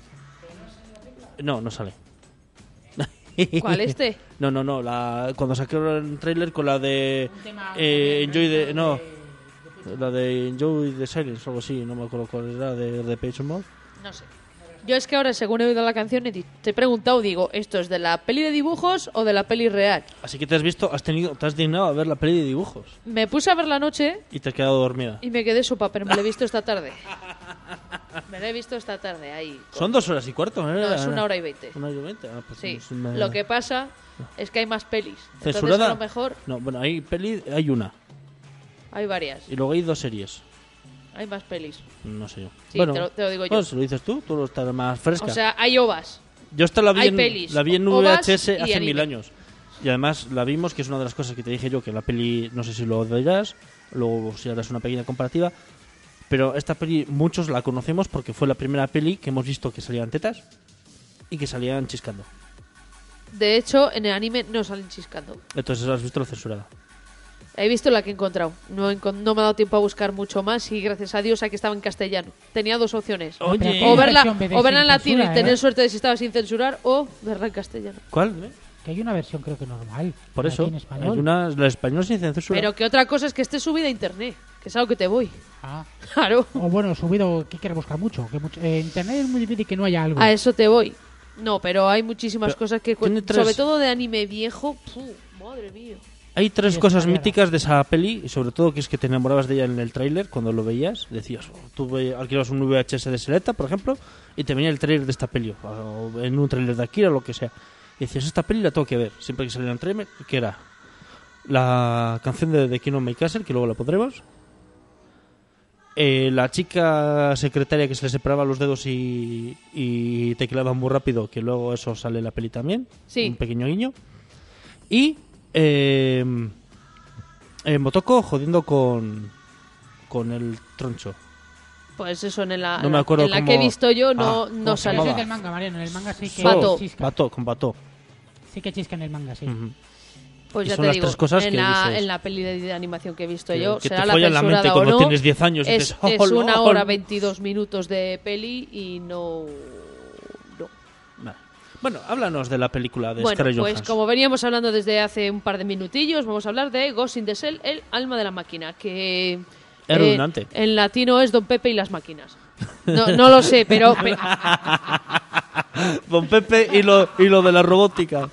S1: No, no sale.
S2: ¿Cuál, este?
S1: No, no, no. La, cuando sacaron el tráiler con la de... Eh, Enjoy the... No. La de Enjoy the Silence o algo así. No me acuerdo cuál era de Depeche Mode.
S2: No sé. Yo es que ahora, según he oído la canción, he di- te he preguntado, digo, ¿esto es de la peli de dibujos o de la peli real?
S1: Así que te has visto, has tenido, te has dignado a ver la peli de dibujos
S2: Me puse a ver la noche
S1: y te has quedado dormida.
S2: y me quedé sopa, pero me la he visto esta tarde. Me la he visto esta tarde, ahí.
S1: Son dos horas y cuarto, ¿eh?
S2: No, es una hora y veinte.
S1: Una hora y veinte. Ah, pues
S2: Sí,
S1: es una-
S2: lo que pasa es que hay más pelis. Entonces,
S1: ¿Censurada?
S2: a lo mejor
S1: No, bueno, hay peli, hay una.
S2: hay varias.
S1: Y luego hay dos series.
S2: Hay más pelis.
S1: No sé yo.
S2: Sí,
S1: bueno,
S2: te lo- te lo digo yo.
S1: Bueno, si lo dices tú, tú lo estás más fresca.
S2: O sea, hay ovas.
S1: yo esta la vi,
S2: hay
S1: en,
S2: pelis,
S1: la vi en
S2: ovas
S1: V H S
S2: y
S1: hace
S2: anime.
S1: mil años. Y además la vimos, que es una de las cosas que te dije yo, que la peli, no sé si lo dirás, luego si harás una pequeña comparativa, pero esta peli muchos la conocemos porque fue la primera peli que hemos visto que salían tetas y que salían chiscando.
S2: De hecho, en el anime no salen chiscando.
S1: Entonces has visto la censurada.
S2: He visto la que he encontrado. No, he encon- no me ha dado tiempo a buscar mucho más y gracias a Dios aquí estaba en castellano. Tenía dos opciones.
S1: Oye.
S3: Pero
S2: O
S3: una
S2: verla,
S3: versión B D
S2: o verla en
S3: sin
S2: latino y
S3: censura,
S2: tener
S3: ¿eh?
S2: suerte de si estaba sin censurar o verla en castellano.
S1: ¿Cuál? Dime.
S3: Que hay una versión creo que normal.
S1: Por
S3: aquí
S1: eso,
S3: en español.
S1: hay una, la español sin censura.
S2: Pero que otra cosa es que esté subida a internet, que es algo que te voy.
S3: Ah.
S2: Claro,
S3: O bueno, subido, que quieres buscar mucho. Que mucho eh, internet es muy difícil que no haya algo.
S2: a eso te voy. No, pero hay muchísimas
S1: Pero
S2: cosas que... cu-
S1: tiene tres-
S2: Sobre todo de anime viejo. ¡Puh! Madre mía.
S1: Hay tres
S3: Sí,
S1: cosas
S3: está bien.
S1: míticas de esa peli, y sobre todo que es que te enamorabas de ella en el tráiler cuando lo veías. Decías, oh, tú ve- alquilabas un V H S de Selecta, por ejemplo, y te venía el tráiler de esta peli, o en un tráiler de Akira o lo que sea. Y decías, esta peli la tengo que ver. Siempre que salía el tráiler, que era la canción de The Kingdom My Castle, que luego la pondremos. Eh, la chica secretaria que se le separaba los dedos y, y tecleaba muy rápido, que luego eso sale en la peli también.
S2: Sí.
S1: Un pequeño guiño. Y eh, eh, Motoko jodiendo con, con el troncho.
S2: Pues eso, en la,
S1: No me acuerdo
S2: en la
S1: cómo-
S2: que he visto yo no,
S1: Ah,
S2: no
S1: ¿cómo se
S2: sale.
S3: Eso
S1: llamaba?
S3: es del manga, Mariano. En el manga sí que
S2: Bato.
S3: chisca.
S1: Bato, con Bato.
S3: Sí que chisca en el manga, sí.
S1: Ujú.
S2: Pues
S1: Y
S2: ya
S1: son
S2: te
S1: las
S2: digo,
S1: tres cosas
S2: en,
S1: que
S2: la,
S1: dices-
S2: en la peli de, de animación que he visto
S1: Que-
S2: yo,
S1: que te
S2: será la
S1: follan la mente
S2: censurada o
S1: cuando
S2: no,
S1: tienes diez años y
S2: es,
S1: dices,
S2: es
S1: "Oh,
S2: una
S1: no".
S2: hora veintidós minutos de peli y no... no.
S1: Vale. Bueno, háblanos de la película de
S2: Bueno,
S1: Scarlett
S2: pues
S1: Johansson.
S2: como veníamos hablando desde hace un par de minutillos, vamos a hablar de Ghost in the Shell, el alma de la máquina, que...
S1: Es
S2: eh,
S1: redundante.
S2: en latino es Don Pepe y las máquinas. No, no lo sé, pero... pe-
S1: Don Pepe y lo, y lo de la robótica.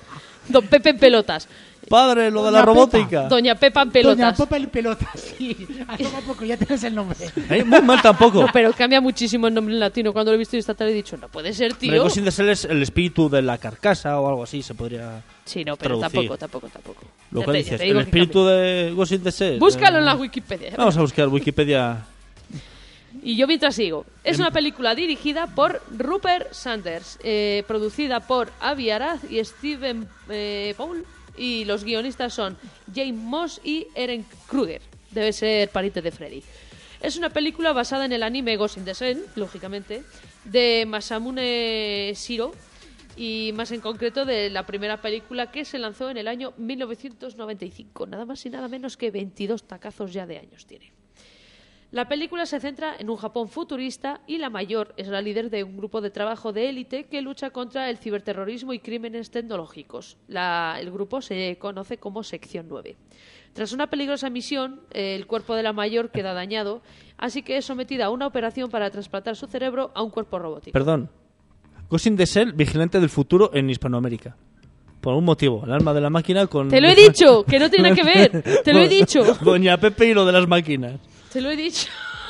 S2: Don Pepe en pelotas.
S1: Padre, lo de
S3: Doña
S1: la robótica.
S3: Pepa.
S2: Doña Pepa en
S3: Doña
S2: pelotas.
S3: Popa en pelotas, sí. A poco a poco ya tienes el nombre.
S1: Eh, Muy mal tampoco.
S2: No, pero cambia muchísimo el nombre en latino. Cuando lo he visto esta tarde he dicho, no puede ser,
S1: Hombre,
S2: tío.
S1: Ghost in the Shell es el espíritu de la carcasa o algo así, se podría
S2: Sí, no, pero
S1: traducir.
S2: tampoco, tampoco, tampoco.
S1: Lo
S2: Ya
S1: que
S2: te- ya
S1: dices,
S2: te digo
S1: el
S2: que
S1: espíritu
S2: cambia.
S1: de Ghost in the Shell.
S2: Búscalo
S1: eh,
S2: en la Wikipedia.
S1: Vamos a buscar Wikipedia.
S2: Y yo mientras sigo. Es una película dirigida por Rupert Sanders, eh, producida por Avi Arad y Steven eh, Paul, y los guionistas son James Moss y Eren Kruger. Debe ser pariente de Freddy. Es una película basada en el anime Ghost in the Shell, lógicamente, de Masamune Shiro, y más en concreto de la primera película que se lanzó en el año mil novecientos noventa y cinco. Nada más y nada menos que veintidós tacazos ya de años tiene. La película se centra en un Japón futurista y la mayor es la líder de un grupo de trabajo de élite que lucha contra el ciberterrorismo y crímenes tecnológicos. La- el grupo se conoce como Sección nueve. Tras una peligrosa misión, eh, el cuerpo de la mayor queda dañado, así que es sometida a una operación para trasplantar su cerebro a un cuerpo robótico.
S1: Perdón. Ghost in the Shell, vigilante del futuro en Hispanoamérica. Por un motivo, el alma de la máquina con...
S2: ¡Te lo he dicho! ¡Que no tiene nada que ver! ¡Te lo he dicho!
S1: Doña Pepe y lo de las máquinas.
S2: Te lo he dicho.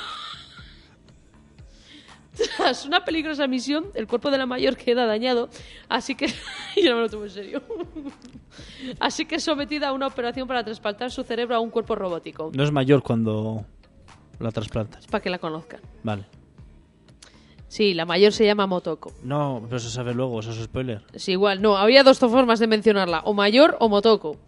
S2: Tras una peligrosa misión, el cuerpo de la mayor queda dañado, así que... Yo no me lo tomo en serio. Así que es sometida a una operación para trasplantar su cerebro a un cuerpo robótico.
S1: No es mayor cuando la trasplantas.
S2: Para que la conozcan.
S1: Vale.
S2: Sí, la mayor se llama Motoko.
S1: No, pero eso se sabe luego, eso es spoiler.
S2: Es igual, no, había dos formas de mencionarla, o mayor o Motoko.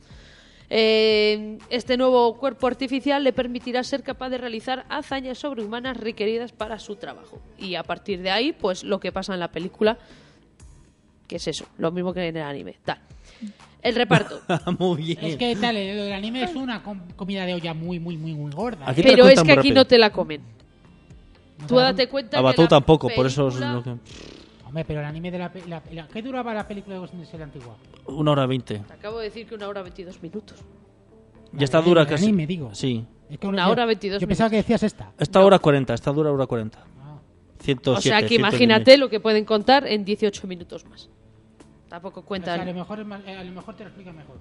S2: Eh, este nuevo cuerpo artificial le permitirá ser capaz de realizar hazañas sobrehumanas requeridas para su trabajo. Y a partir de ahí, pues lo que pasa en la película, que es eso, lo mismo que en el anime. Tal. El reparto.
S1: Muy bien.
S3: Es que tal, el, el anime es una com- comida de olla muy, muy, muy, muy gorda.
S1: Aquí
S3: ¿eh?
S1: te la
S2: Pero es
S1: cuentan
S2: que
S1: muy
S2: aquí
S1: rápido.
S2: no te la comen.
S3: No
S2: Tú
S3: te la-
S2: date cuenta
S1: A
S2: que
S1: Batu
S2: la
S1: tampoco, por eso es
S2: película-
S1: lo que...
S3: Hombre, pero el anime de la, pe- la, la- ¿qué duraba la película de Ghost in the Shell antigua?
S1: Una hora veinte.
S2: Te acabo de decir que una hora veintidós minutos.
S1: Ya está
S3: El-
S1: dura
S3: el
S1: casi.
S3: anime, digo.
S1: Sí.
S3: Es que
S2: Una
S3: yo-
S2: hora veintidós
S3: Yo pensaba que decías esta.
S1: Esta hora cuarenta, esta dura hora cuarenta.
S3: Ah.
S1: ciento siete,
S2: O sea que
S1: ciento diez.
S2: imagínate lo que pueden contar en dieciocho minutos más. Tampoco
S3: O sea,
S2: cuentan.
S3: a, lo mejor, es más- eh, a lo mejor te lo explica mejor.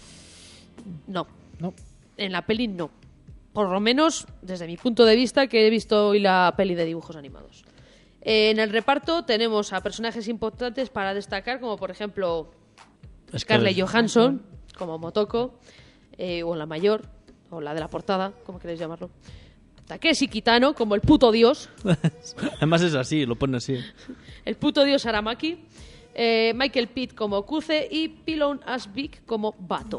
S2: No.
S3: No.
S2: En la peli no. Por lo menos desde mi punto de vista que he visto hoy la peli de dibujos animados. Eh, en el reparto tenemos a personajes importantes para destacar, como por ejemplo
S1: Es que
S2: Scarlett
S1: es-
S2: Johansson, como Motoko, eh, o la mayor, o la de la portada, como queréis llamarlo. Takeshi Kitano, como el puto dios,
S1: Además es así, lo pone así.
S2: el puto dios Aramaki. eh, Michael Pitt como Kuze y Pilon Asbik como Bato.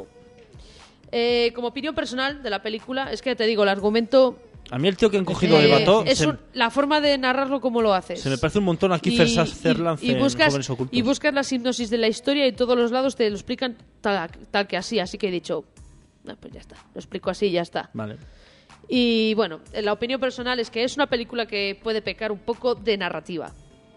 S2: Eh, como opinión personal de la película, es que te digo, el argumento...
S1: A mí el tío que han cogido de
S2: eh,
S1: Bato
S2: es
S1: se,
S2: un- la forma de narrarlo como lo haces.
S1: se me parece un montón a Kiefer
S2: Y-
S1: Sutherland
S2: y, y
S1: en
S2: buscas,
S1: Jóvenes Ocultos.
S2: y buscas la hipnosis de la historia y todos los lados te lo explican tal, tal que así, así que he dicho, "Ah, pues ya está, lo explico así y ya está".
S1: Vale.
S2: Y bueno, la opinión personal es que es una película que puede pecar un poco de narrativa,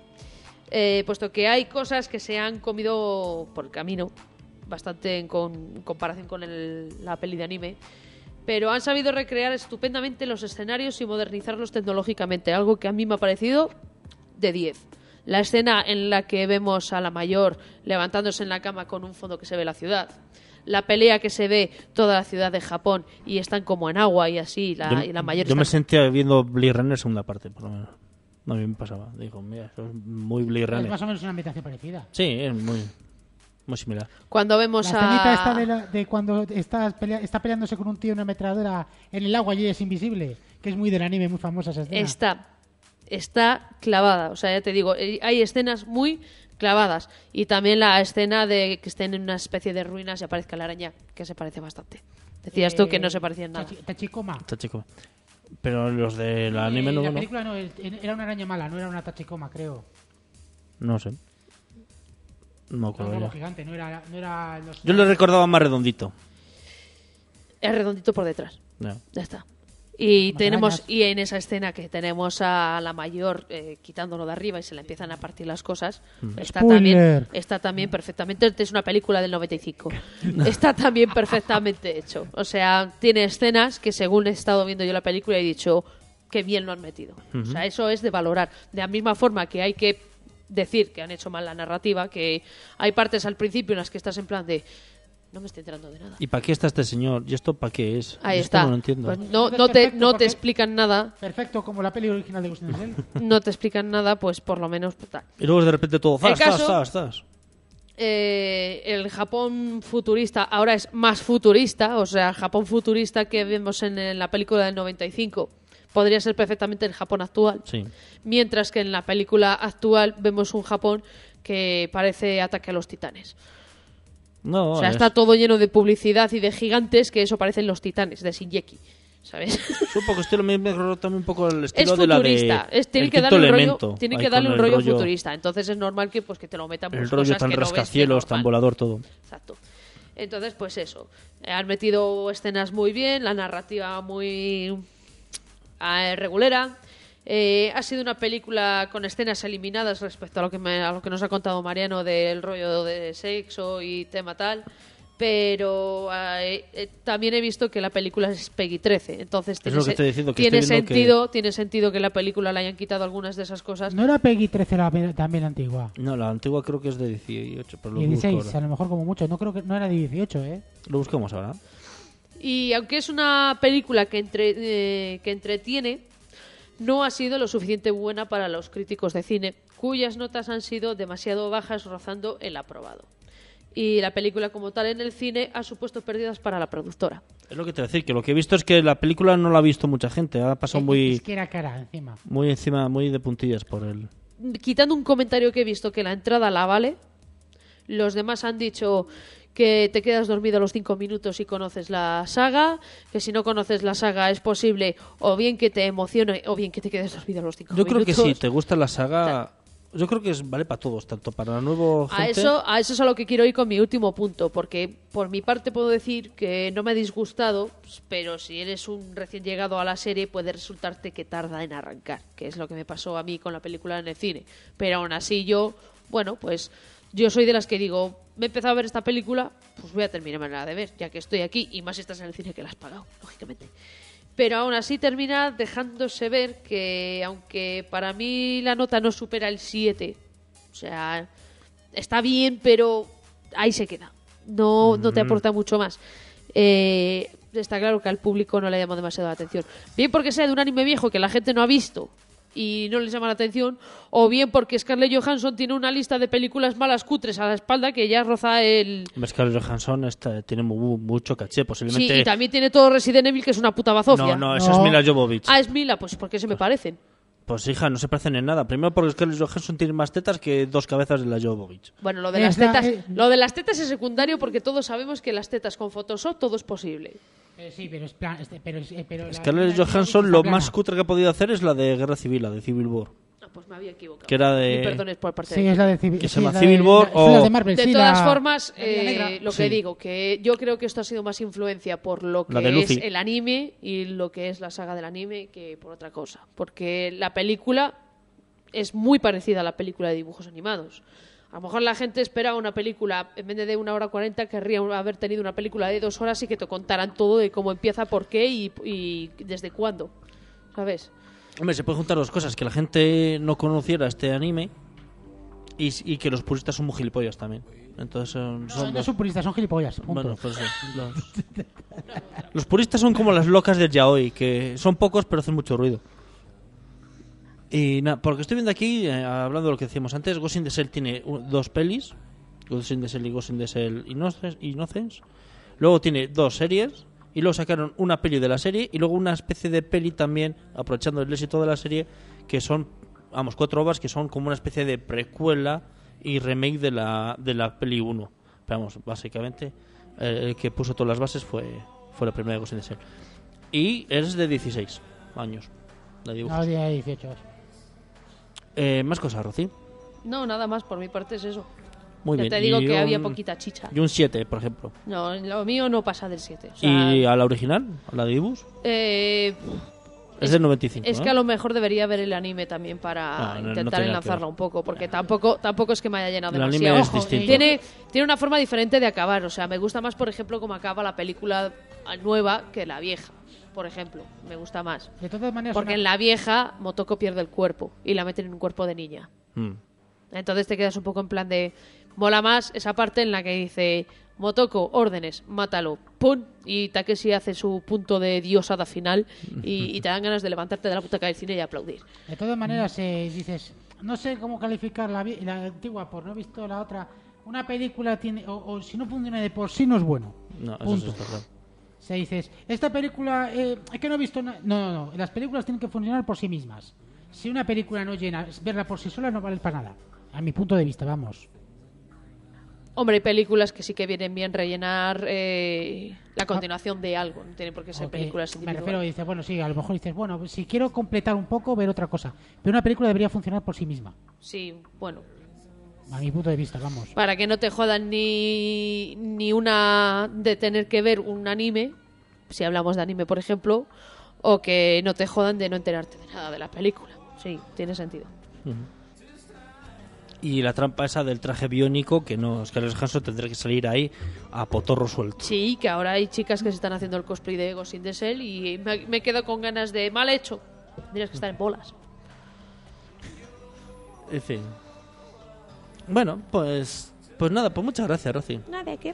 S2: eh, puesto que hay cosas que se han comido por el camino, bastante en, con- en comparación con el- la peli de anime, pero han sabido recrear estupendamente los escenarios y modernizarlos tecnológicamente, algo que a mí me ha parecido de diez. La escena en la que vemos a la mayor levantándose en la cama con un fondo que se ve la ciudad. La pelea que se ve toda la ciudad de Japón y están como en agua y así, la,
S1: yo
S2: y la mayor
S1: yo me
S2: está-
S1: sentía viendo Blade Runner segunda parte, por lo menos. No, a mí me pasaba. Digo, mira, esto es muy Blade
S3: Es
S1: Runner.
S3: más o menos una ambientación parecida.
S1: Sí, es muy, muy similar.
S2: Cuando
S3: La
S2: vemos
S3: escenita
S2: a...
S3: esta de, la- de cuando estás pelea- está peleándose con un tío en una ametralladora en el agua y es invisible, que es muy del anime, muy famosa esa escena.
S2: está, está clavada. O sea, ya te digo, eh, hay escenas muy clavadas. Y también la escena de que estén en una especie de ruinas y aparezca la araña, que se parece bastante. Decías tú que no se parecía en nada.
S3: Tachi- Tachikoma.
S1: Está chico. Pero los del
S3: Eh,
S1: anime no,
S3: la
S1: no,
S3: película no, el- era una araña mala, no era una Tachikoma, creo.
S1: no sé. No me
S3: Era un
S1: acuerdo
S3: rabo
S1: ya.
S3: gigante, no era, no era los...
S1: Yo le recordaba más redondito.
S2: Es redondito por detrás.
S1: Ya.
S2: Ya está. Y
S3: Más
S2: tenemos
S3: arañas.
S2: y en esa escena que tenemos a la mayor eh, quitándolo de arriba y se le empiezan a partir las cosas, está
S3: Spoiler.
S2: también está también perfectamente, es una película del noventa y cinco. Está también perfectamente hecho. O sea, tiene escenas que según he estado viendo yo la película he dicho qué bien lo han metido. O sea, eso es de valorar. De la misma forma que hay que decir que han hecho mal la narrativa, que hay partes al principio en las que estás en plan de no me estoy enterando de nada.
S1: ¿Y para qué está este señor? ¿Y esto para qué es?
S2: Ahí
S1: Yo esto
S2: está.
S1: No lo entiendo.
S2: Pues no, no te,
S3: Perfecto,
S2: no te
S3: porque-
S2: explican nada,
S3: Perfecto, como la peli original de Ghost in the Shell.
S2: no te explican nada, pues por lo menos pues, tal.
S1: Y luego de repente todo,
S2: El
S1: zas,
S2: caso-
S1: zas, zas, zas.
S2: Eh, el Japón futurista ahora es más futurista, o sea, el Japón futurista que vemos en, en la película del noventa y cinco podría ser perfectamente el Japón actual.
S1: Sí.
S2: Mientras que en la película actual vemos un Japón que parece Ataque a los Titanes.
S1: No,
S2: O sea,
S1: es,
S2: está todo lleno de publicidad y de gigantes que eso parecen los Titanes de Shinjeki, ¿sabes?
S1: es un poco estilo, me mejoró también un poco el estilo
S2: Es
S1: de la de
S2: futurista, es, tiene
S1: el
S2: que
S1: quinto
S2: darle un rollo,
S1: elemento,
S2: tiene
S1: ahí
S2: que darle
S1: con
S2: un
S1: el
S2: rollo, futurista. Entonces es normal que pues que te lo metan por
S1: El rollo
S2: cosas
S1: tan
S2: que no ves de
S1: rascacielos, tan
S2: normal.
S1: volador, todo.
S2: Exacto. Entonces, pues eso. Eh, han metido escenas muy bien, la narrativa muy eh, regulera. Eh, ha sido una película con escenas eliminadas respecto a lo que me- a lo que nos ha contado Mariano del rollo de sexo y tema tal. Pero eh, eh, también he visto que la película es Peggy trece. Entonces tiene,
S1: lo que
S2: se-
S1: estoy diciendo, que
S2: tiene
S1: estoy viendo que-
S2: sentido, tiene sentido que la película le hayan quitado algunas de esas cosas.
S3: ¿No era Peggy trece la, también la antigua?
S1: No, la antigua creo que es de dieciocho, pero lo
S3: dieciséis,
S1: busco
S3: a
S1: ahora.
S3: lo mejor como mucho. No creo que no era de dieciocho, ¿eh?
S1: Lo buscamos ahora.
S2: Y aunque es una película que, entre, eh, que entretiene, no ha sido lo suficiente buena para los críticos de cine, cuyas notas han sido demasiado bajas, rozando el aprobado. Y la película como tal en el cine ha supuesto pérdidas para la productora.
S1: Es lo que te voy a decir, que lo que he visto es que la película no la ha visto mucha gente, ha pasado
S3: Eh,
S1: muy,
S3: Es que era cara encima.
S1: muy encima, muy de puntillas por el...
S2: Quitando un comentario que he visto que la entrada la vale, los demás han dicho que te quedas dormido a los cinco minutos y conoces la saga, que si no conoces la saga es posible o bien que te emocione o bien que te quedes dormido a los cinco
S1: Yo
S2: minutos.
S1: creo que si te gusta la saga, yo creo que es, vale para todos, tanto para la nueva gente...
S2: A eso, a eso es a lo que quiero ir con mi último punto, porque por mi parte puedo decir que no me ha disgustado, pero si eres un recién llegado a la serie puede resultarte que tarda en arrancar, que es lo que me pasó a mí con la película en el cine. Pero aún así yo, bueno, pues yo soy de las que digo, me he empezado a ver esta película, pues voy a terminarla de ver, ya que estoy aquí, y más si estás en el cine que la has pagado, lógicamente. Pero aún así termina dejándose ver que, aunque para mí la nota no supera el siete, o sea, está bien, pero ahí se queda. No, no te aporta mucho más. Eh, está claro que al público no le llama demasiado la atención. Bien porque sea de un anime viejo que la gente no ha visto y no les llama la atención, o bien porque Scarlett Johansson tiene una lista de películas malas cutres a la espalda que ya roza el...
S1: Scarlett Johansson está, tiene mu- mucho caché,
S2: Sí,
S1: posiblemente...
S2: y también tiene todo Resident Evil, que es una puta bazofia.
S1: no, no, esa
S3: No.
S1: es Mila Jovovich.
S2: Ah, es Mila, pues porque se me parecen.
S1: Pues hija, no se parecen en nada. Primero porque Scarlett Johansson tiene más tetas que dos cabezas de la Jovovich.
S2: Bueno, lo de
S3: Es
S2: las
S3: la-
S2: tetas,
S3: eh,
S2: lo de las tetas es secundario porque todos sabemos que las tetas con Photoshop todo es posible.
S3: Eh, sí, pero es plan... Este, pero, es- eh, pero la-
S1: Scarlett
S3: la-
S1: Johansson
S3: la-
S1: lo
S3: plana.
S1: más cutre que ha podido hacer es la de Guerra Civil, la de Civil War.
S2: Ah, pues me había equivocado.
S1: Que era de-
S2: Mil perdones por parte
S3: Sí,
S2: de
S3: es la de Civil,
S1: Que se
S3: sí,
S1: llama
S3: la
S1: Civil
S3: de-
S1: War
S3: la- son las
S1: o-
S3: de Marvel,
S2: De
S3: sí,
S2: todas
S3: la-
S2: formas,
S3: la Viuda
S2: eh,
S3: Negra.
S2: lo que
S1: Sí.
S2: digo, que yo creo que esto ha sido más influencia por lo que
S1: La de
S2: es
S1: Lucy.
S2: el anime y lo que es la saga del anime que por otra cosa. Porque la película es muy parecida a la película de dibujos animados. A lo mejor la gente esperaba una película, en vez de una hora cuarenta, querría haber tenido una película de dos horas y que te contaran todo de cómo empieza, por qué y, y desde cuándo. ¿Sabes?
S1: Hombre, se pueden juntar dos cosas. Que la gente no conociera este anime y, y que los puristas son muy gilipollas también. Entonces son,
S3: No,
S1: son
S3: no
S1: dos-
S3: son puristas, son gilipollas. Punto.
S1: Bueno, pues sí, los... los puristas son como las locas del yaoi, que son pocos pero hacen mucho ruido. Y nada, porque estoy viendo aquí, eh, hablando de lo que decíamos antes, Ghost in the Shell tiene u- dos pelis, Ghost in the Shell y Ghost in the Shell Innocence, Innocence. Luego tiene dos series, y luego sacaron una peli de la serie, y luego una especie de peli también, aprovechando el éxito de la serie, que son, vamos, cuatro ovas, que son como una especie de precuela y remake de la, de la peli uno. Pero vamos, básicamente, eh, el que puso todas las bases fue, fue la primera de Ghost in the Shell. Y es de dieciséis años, de dibujos.
S3: No, de dieciocho.
S1: Eh, más cosas, Rocío.
S2: No, nada más, por mi parte es eso.
S1: Muy
S2: Ya
S1: bien.
S2: te digo
S1: Y
S2: que
S1: un-
S2: había poquita chicha.
S1: Y un siete, por ejemplo.
S2: No, lo mío no pasa del siete. O sea,
S1: ¿Y a la original? ¿A la de Ibus?
S2: eh,
S1: Es del noventa y cinco,
S2: Es
S1: ¿no?
S2: que a lo mejor debería ver el anime también para
S1: Ah, no, no
S2: intentar
S1: tiene nada que
S2: enlazarla
S1: ver.
S2: un poco, porque tampoco tampoco es que me haya llenado
S1: El anime
S2: demasiado.
S1: es
S2: Ojo,
S1: distinto.
S2: Tiene, tiene una forma diferente de acabar, o sea, me gusta más, por ejemplo, cómo acaba la película nueva que la vieja, por ejemplo, me gusta más.
S3: De todas maneras,
S2: Porque
S3: una-
S2: en la vieja Motoko pierde el cuerpo y la meten en un cuerpo de niña.
S1: Mm.
S2: Entonces te quedas un poco en plan de... Mola más esa parte en la que dice... Motoko, órdenes, mátalo, pum, y Takeshi hace su punto de diosada final y, y te dan ganas de levantarte de la butaca del cine y aplaudir.
S3: De todas maneras, eh, dices, no sé cómo calificar la, vi- la antigua, por no he visto la otra. Una película tiene, o, o si no funciona de por sí, no es bueno.
S1: No, eso
S3: Punto.
S1: sí está claro.
S3: O sea, dices, esta película, eh, es que no he visto nada. No, no, no, las películas tienen que funcionar por sí mismas. Si una película no llena, verla por sí sola no vale para nada. A mi punto de vista, vamos.
S2: Hombre, hay películas que sí que vienen bien rellenar eh, la continuación de algo. No tiene por qué ser
S3: Ok,
S2: películas
S3: me
S2: individuales.
S3: refiero, dices, bueno, sí, a lo mejor dices, bueno, si quiero completar un poco, ver otra cosa. Pero una película debería funcionar por sí misma.
S2: Sí, bueno.
S3: A mi punto de vista, vamos.
S2: Para que no te jodan ni, ni una de tener que ver un anime, si hablamos de anime, por ejemplo, o que no te jodan de no enterarte de nada de la película. Sí, tiene sentido.
S1: Ujú. Y la trampa esa del traje biónico, que no, Scarlett Johansson tendrá que salir ahí a potorro suelto.
S2: Sí, que ahora hay chicas que se están haciendo el cosplay de Ghost in the Shell y me, me quedo con ganas de mal hecho. Tendrías que estar en bolas.
S1: En fin. Bueno, pues pues nada, pues muchas gracias, Rosy.
S2: Nada, ¿qué?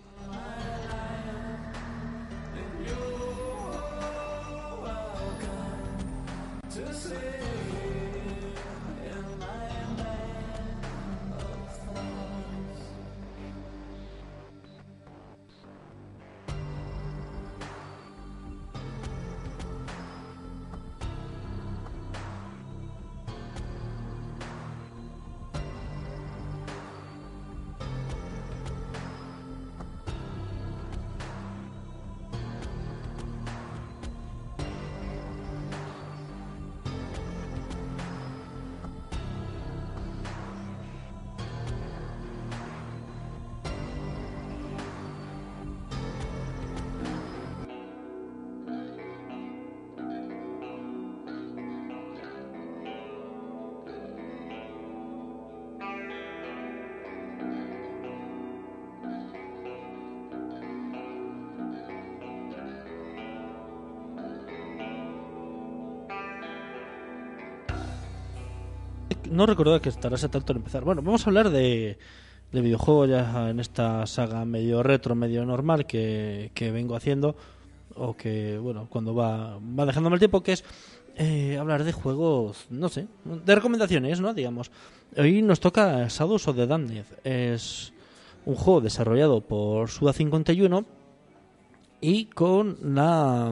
S1: No recordaba que estarás a tanto en empezar. Bueno, vamos a hablar de, de videojuegos ya en esta saga medio retro, medio normal que, que vengo haciendo, o que, bueno, cuando va, va dejándome el tiempo, que es eh, hablar de juegos, no sé, de recomendaciones, ¿no? Digamos. Hoy nos toca Shadows of the Damned. Es un juego desarrollado por Suda cincuenta y uno y con la...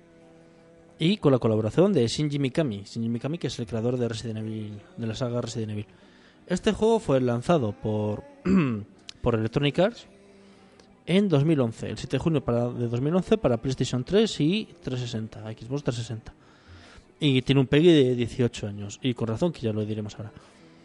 S1: Y con la colaboración de Shinji Mikami. Shinji Mikami, que es el creador de Resident Evil, de la saga Resident Evil. Este juego fue lanzado por, por Electronic Arts en dos mil once, el siete de junio para, de dos mil once para PlayStation tres y trescientos sesenta, Xbox trescientos sesenta. Y tiene un P E G I de dieciocho años. Y con razón, que ya lo diremos ahora.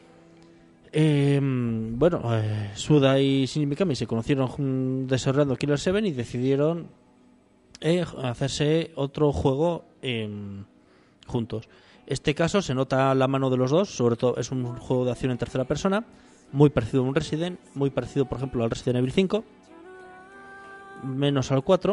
S1: Eh, bueno, eh, Suda y Shinji Mikami se conocieron desarrollando Killer seven y decidieron eh, hacerse otro juego eh, juntos. Este caso se nota la mano de los dos, sobre todo es un juego de acción en tercera persona, muy parecido a un Resident, muy parecido por ejemplo al Resident Evil cinco, menos al cuatro,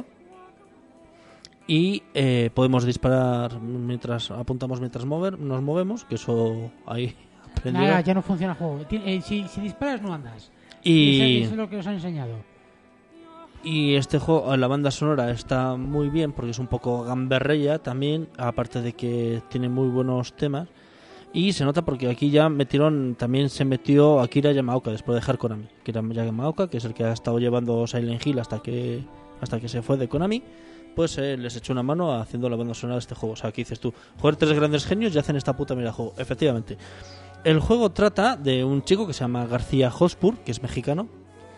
S1: y eh, podemos disparar mientras apuntamos, mientras mover, nos movemos, que eso ahí aprendí.
S3: Nada, ya no funciona el juego. Ti- eh, si, si disparas no andas.
S1: Y...
S3: Eso, eso es lo que os han enseñado.
S1: Y este juego, la banda sonora está muy bien porque es un poco gamberrella también, aparte de que tiene muy buenos temas. Y se nota porque aquí ya metieron, también se metió Akira Yamaoka después de dejar Konami. Akira Yamaoka, que es el que ha estado llevando Silent Hill hasta que hasta que se fue de Konami, pues eh, les echó una mano haciendo la banda sonora de este juego. O sea, aquí dices tú, joder, tres grandes genios y hacen esta puta mierda de juego. Efectivamente. El juego trata de un chico que se llama García Hotspur, que es mexicano,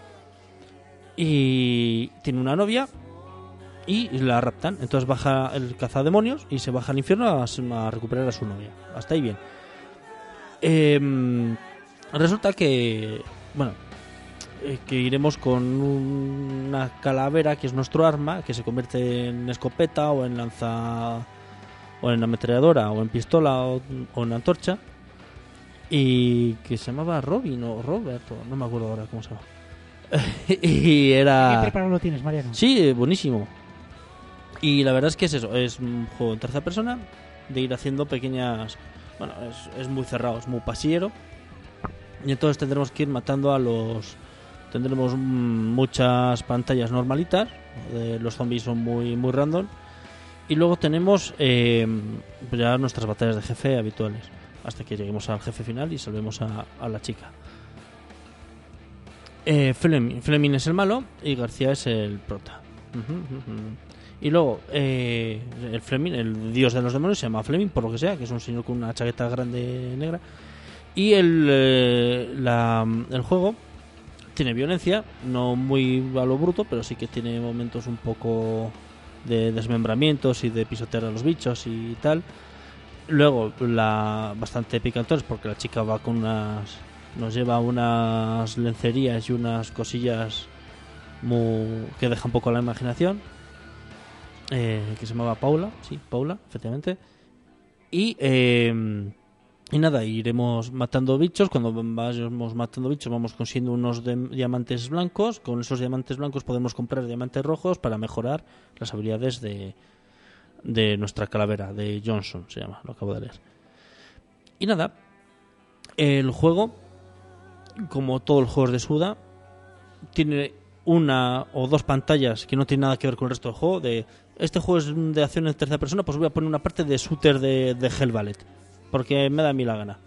S1: y tiene una novia y la raptan. Entonces baja el cazademonios y se baja al infierno a, a recuperar a su novia. Hasta ahí bien. Eh, resulta que, bueno, eh, que iremos con una calavera que es nuestro arma, que se convierte en escopeta o en lanza o en ametralladora o en pistola o, o en antorcha, y que se llamaba Robin o Robert, o no me acuerdo ahora cómo se llama. Y
S3: ¿Qué
S1: era...
S3: preparado lo tienes, Mariano?
S1: Sí, buenísimo. Y la verdad es que es eso, es un juego en tercera persona, de ir haciendo pequeñas... Bueno, es, es muy cerrado, es muy pasillero. Y entonces tendremos que ir matando a los... Tendremos mm, muchas pantallas normalitas, de los zombies son muy muy random. Y luego tenemos eh, ya nuestras batallas de jefe habituales, hasta que lleguemos al jefe final y salvemos a, a la chica. Eh, Fleming, Fleming es el malo y García es el prota. Uh-huh, uh-huh. Y luego eh, el Fleming, el dios de los demonios, se llama Fleming por lo que sea, que es un señor con una chaqueta grande negra. Y el, eh, la, el juego tiene violencia, no muy a lo bruto, pero sí que tiene momentos un poco de desmembramientos y de pisotear a los bichos y tal. Luego la bastante picantones porque la chica va con unas, nos lleva unas lencerías y unas cosillas muy, que deja un poco la imaginación, eh, que se llamaba Paula, sí, Paula, efectivamente. Y eh, y nada, iremos matando bichos. Cuando vayamos matando bichos vamos consiguiendo unos de- diamantes blancos. Con esos diamantes blancos podemos comprar diamantes rojos para mejorar las habilidades de, de nuestra calavera, de Johnson se llama, lo acabo de leer. Y nada, el juego, como todos los juegos de Suda, tiene una o dos pantallas que no tienen nada que ver con el resto del juego. De este juego es de acción en tercera persona, pues voy a poner una parte de shooter de, de Hell Ballet, porque me da a mí la gana.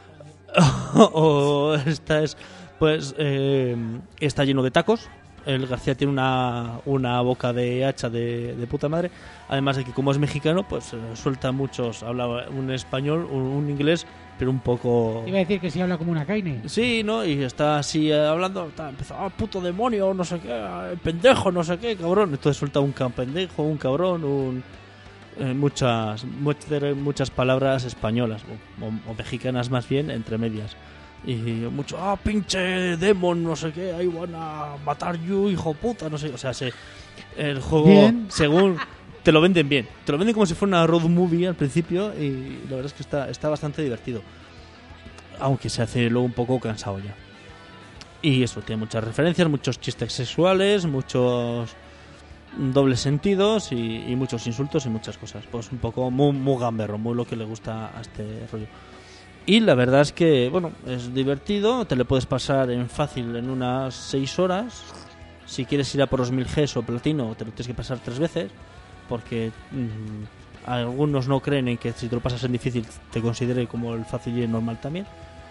S1: O esta es, pues, eh, está lleno de tacos. El García tiene una, una boca de hacha de, de puta madre. Además de que como es mexicano, pues eh, suelta muchos. Habla un español, un, un inglés, pero un poco...
S3: Iba a decir que si habla como una caine.
S1: Sí, ¿no? Y está así eh, hablando, está empezando, ah, puto demonio, no sé qué, ah, pendejo, no sé qué, cabrón. Entonces suelta un ca- pendejo, un cabrón, un... Eh, muchas muchas muchas palabras españolas o, o- o mexicanas más bien entre medias y mucho ah pinche demon no sé qué ahí van a matar you hijo puta no sé, o sea se, el juego
S3: Bien.
S1: según te lo venden bien, te lo venden como si fuera una road movie al principio y la verdad es que está, está bastante divertido, aunque se hace luego un poco cansado ya. Y eso, tiene muchas referencias, muchos chistes sexuales, muchos dobles sentidos y, y muchos insultos y muchas cosas. Pues un poco muy, muy gamberro, muy lo que le gusta a este rollo. Y la verdad es que, bueno, es divertido, te le puedes pasar en fácil en unas seis horas. Si quieres ir a por los mil Gs o platino, te lo tienes que pasar tres veces, porque mmm, algunos no creen en que si te lo pasas en difícil te considere como el fácil y el normal también.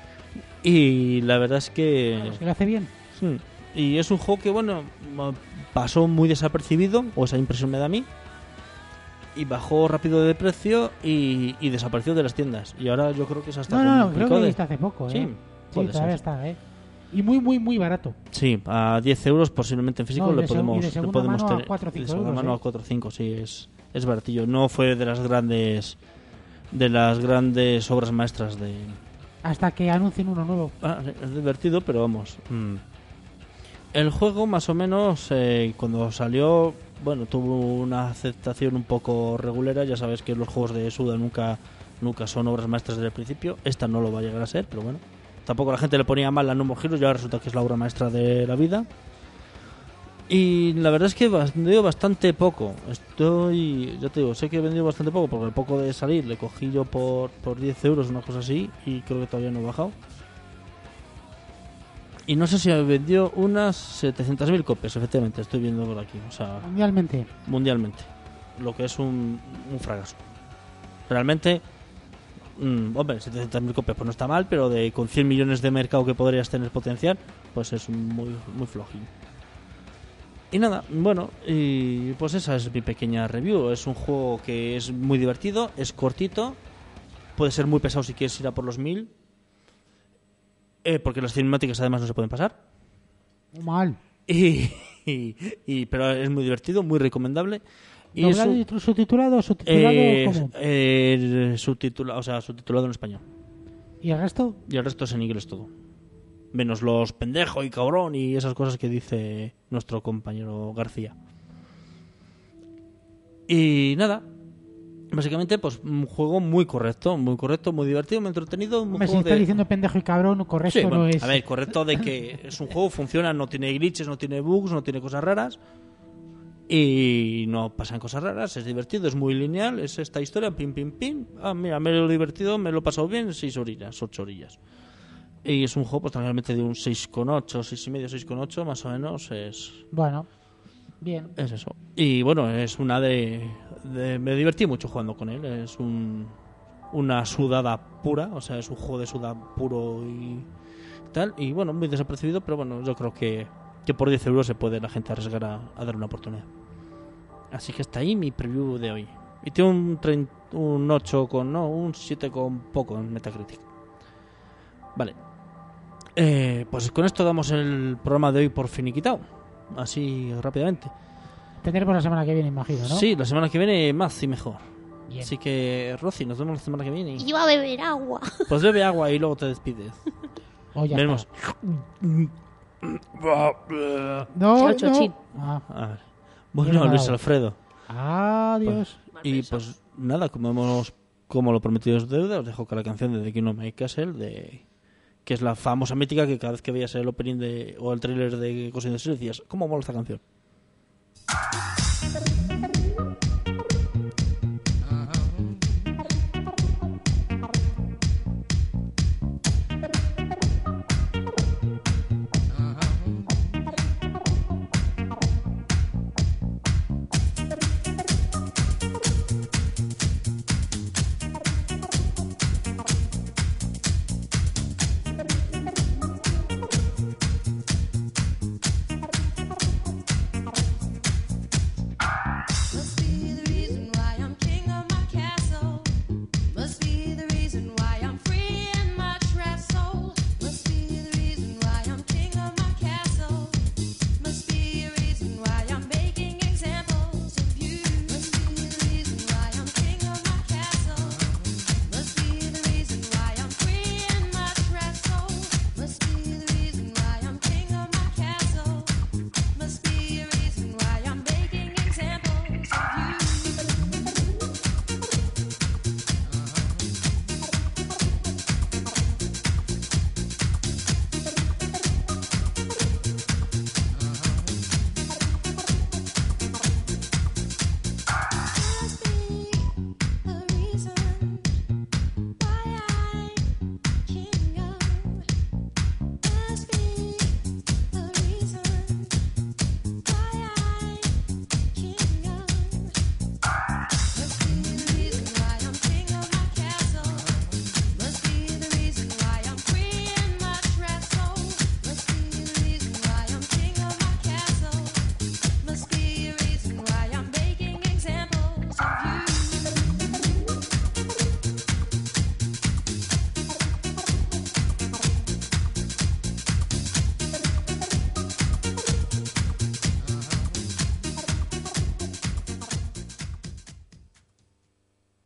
S1: Y la verdad es que...
S3: Se lo hace bien.
S1: Sí. Y es un juego que, bueno, pasó muy desapercibido, o esa impresión me da a mí, y bajó rápido de precio y, y desapareció de las tiendas. Y ahora yo creo que es hasta
S3: No, no, no, creo
S1: complicado
S3: que
S1: de-
S3: está hace poco, ¿eh?
S1: Sí,
S3: Sí,
S1: puede
S3: todavía
S1: ser.
S3: está, ¿eh? Y muy, muy, muy barato.
S1: Sí, a diez euros posiblemente en físico
S3: No, y
S1: le
S3: de seg-
S1: podemos,
S3: y de
S1: le
S3: segunda
S1: podemos
S3: mano a
S1: tener.
S3: cuatro o cinco
S1: de segunda
S3: euros,
S1: mano
S3: ¿eh?
S1: a cuatro o cinco, sí, es, es baratillo. No fue de las grandes de las grandes obras maestras de...
S3: Hasta que anuncien uno nuevo.
S1: Ah, sí, es divertido, pero vamos. mm. El juego, más o menos, eh, cuando salió, bueno, tuvo una aceptación un poco regulera. Ya sabes que los juegos de Suda nunca, nunca son obras maestras desde el principio. Esta no lo va a llegar a ser, pero bueno. Tampoco la gente le ponía mal a No More Heroes, ya resulta que es la obra maestra de la vida. Y la verdad es que he vendido bastante poco. Estoy, ya te digo, sé que he vendido bastante poco porque el poco de salir le cogí yo por, por diez euros, una cosa así, y creo que todavía no he bajado. Y no sé si vendió unas setecientas mil copias, efectivamente, estoy viendo por aquí, o sea,
S3: Mundialmente.
S1: mundialmente. Lo que es un, un fracaso. Realmente, mm, hombre, setecientas mil copias pues no está mal, pero de con cien millones de mercado que podrías tener potencial, pues es muy, muy flojín. Y nada, bueno, y pues esa es mi pequeña review. Es un juego que es muy divertido, es cortito, puede ser muy pesado si quieres ir a por los mil, eh, porque las cinemáticas además no se pueden pasar.
S3: Muy mal.
S1: Y, y- y- pero es muy divertido, muy recomendable. Y es
S3: ¿Doblado
S1: un-
S3: y subtitulado o subtitulado?
S1: eh,
S3: ¿Cómo?
S1: eh, subtitula- o sea, subtitulado en español.
S3: ¿Y el resto?
S1: Y el resto es en inglés todo. Menos los pendejo y cabrón y esas cosas que dice nuestro compañero García. Y nada. Básicamente, pues un juego muy correcto, muy correcto, muy divertido, muy entretenido. Un
S3: Hombre, si
S1: juego
S3: está
S1: de...
S3: diciendo pendejo y cabrón, correcto
S1: Sí, bueno,
S3: no es.
S1: a ver, correcto de que es un juego, funciona, no tiene glitches, no tiene bugs, no tiene cosas raras. Y no pasan cosas raras, es divertido, es muy lineal, es esta historia, pim, pim, pim. Ah, mira, me lo he divertido, me lo he pasado bien, seis orillas, ocho orillas. Y es un juego pues realmente de un seis coma ocho, seis coma cinco, seis coma ocho más o menos. Es,
S3: Bueno, bien.
S1: es eso. Y bueno, es una de, de... Me divertí mucho jugando con él. Es un, una sudada pura. O sea, es un juego de sudada puro y tal. Y bueno, muy desapercibido. Pero bueno, yo creo que, que por diez euros se puede la gente arriesgar a, a dar una oportunidad. Así que está ahí mi preview de hoy. Y tiene un, treinta, un ocho con... No, un siete con poco en Metacritic. Vale. Eh, pues con esto damos el programa de hoy por finiquitado. Así rápidamente.
S3: Tendremos la semana que viene, imagino, ¿no?
S1: Sí, la semana que viene más y mejor.
S3: Bien.
S1: Así que, Rosy, nos vemos la semana que viene.
S4: Iba a beber agua.
S1: Pues bebe agua y luego te despides.
S3: O ya
S1: Veremos.
S3: está. No,
S2: Chao,
S3: no.
S2: chochín.
S3: Ah,
S1: A ver. Bueno,
S3: Bien,
S1: Luis
S3: bravo.
S1: Alfredo.
S3: adiós.
S1: Y pues nada, como hemos, como lo prometido es deuda, os dejo con la canción de The Kingdom of Castle, de que es la famosa mítica que cada vez que veías el opening de, o el trailer de Ghost in the Shell decías, ¿cómo mola esta canción?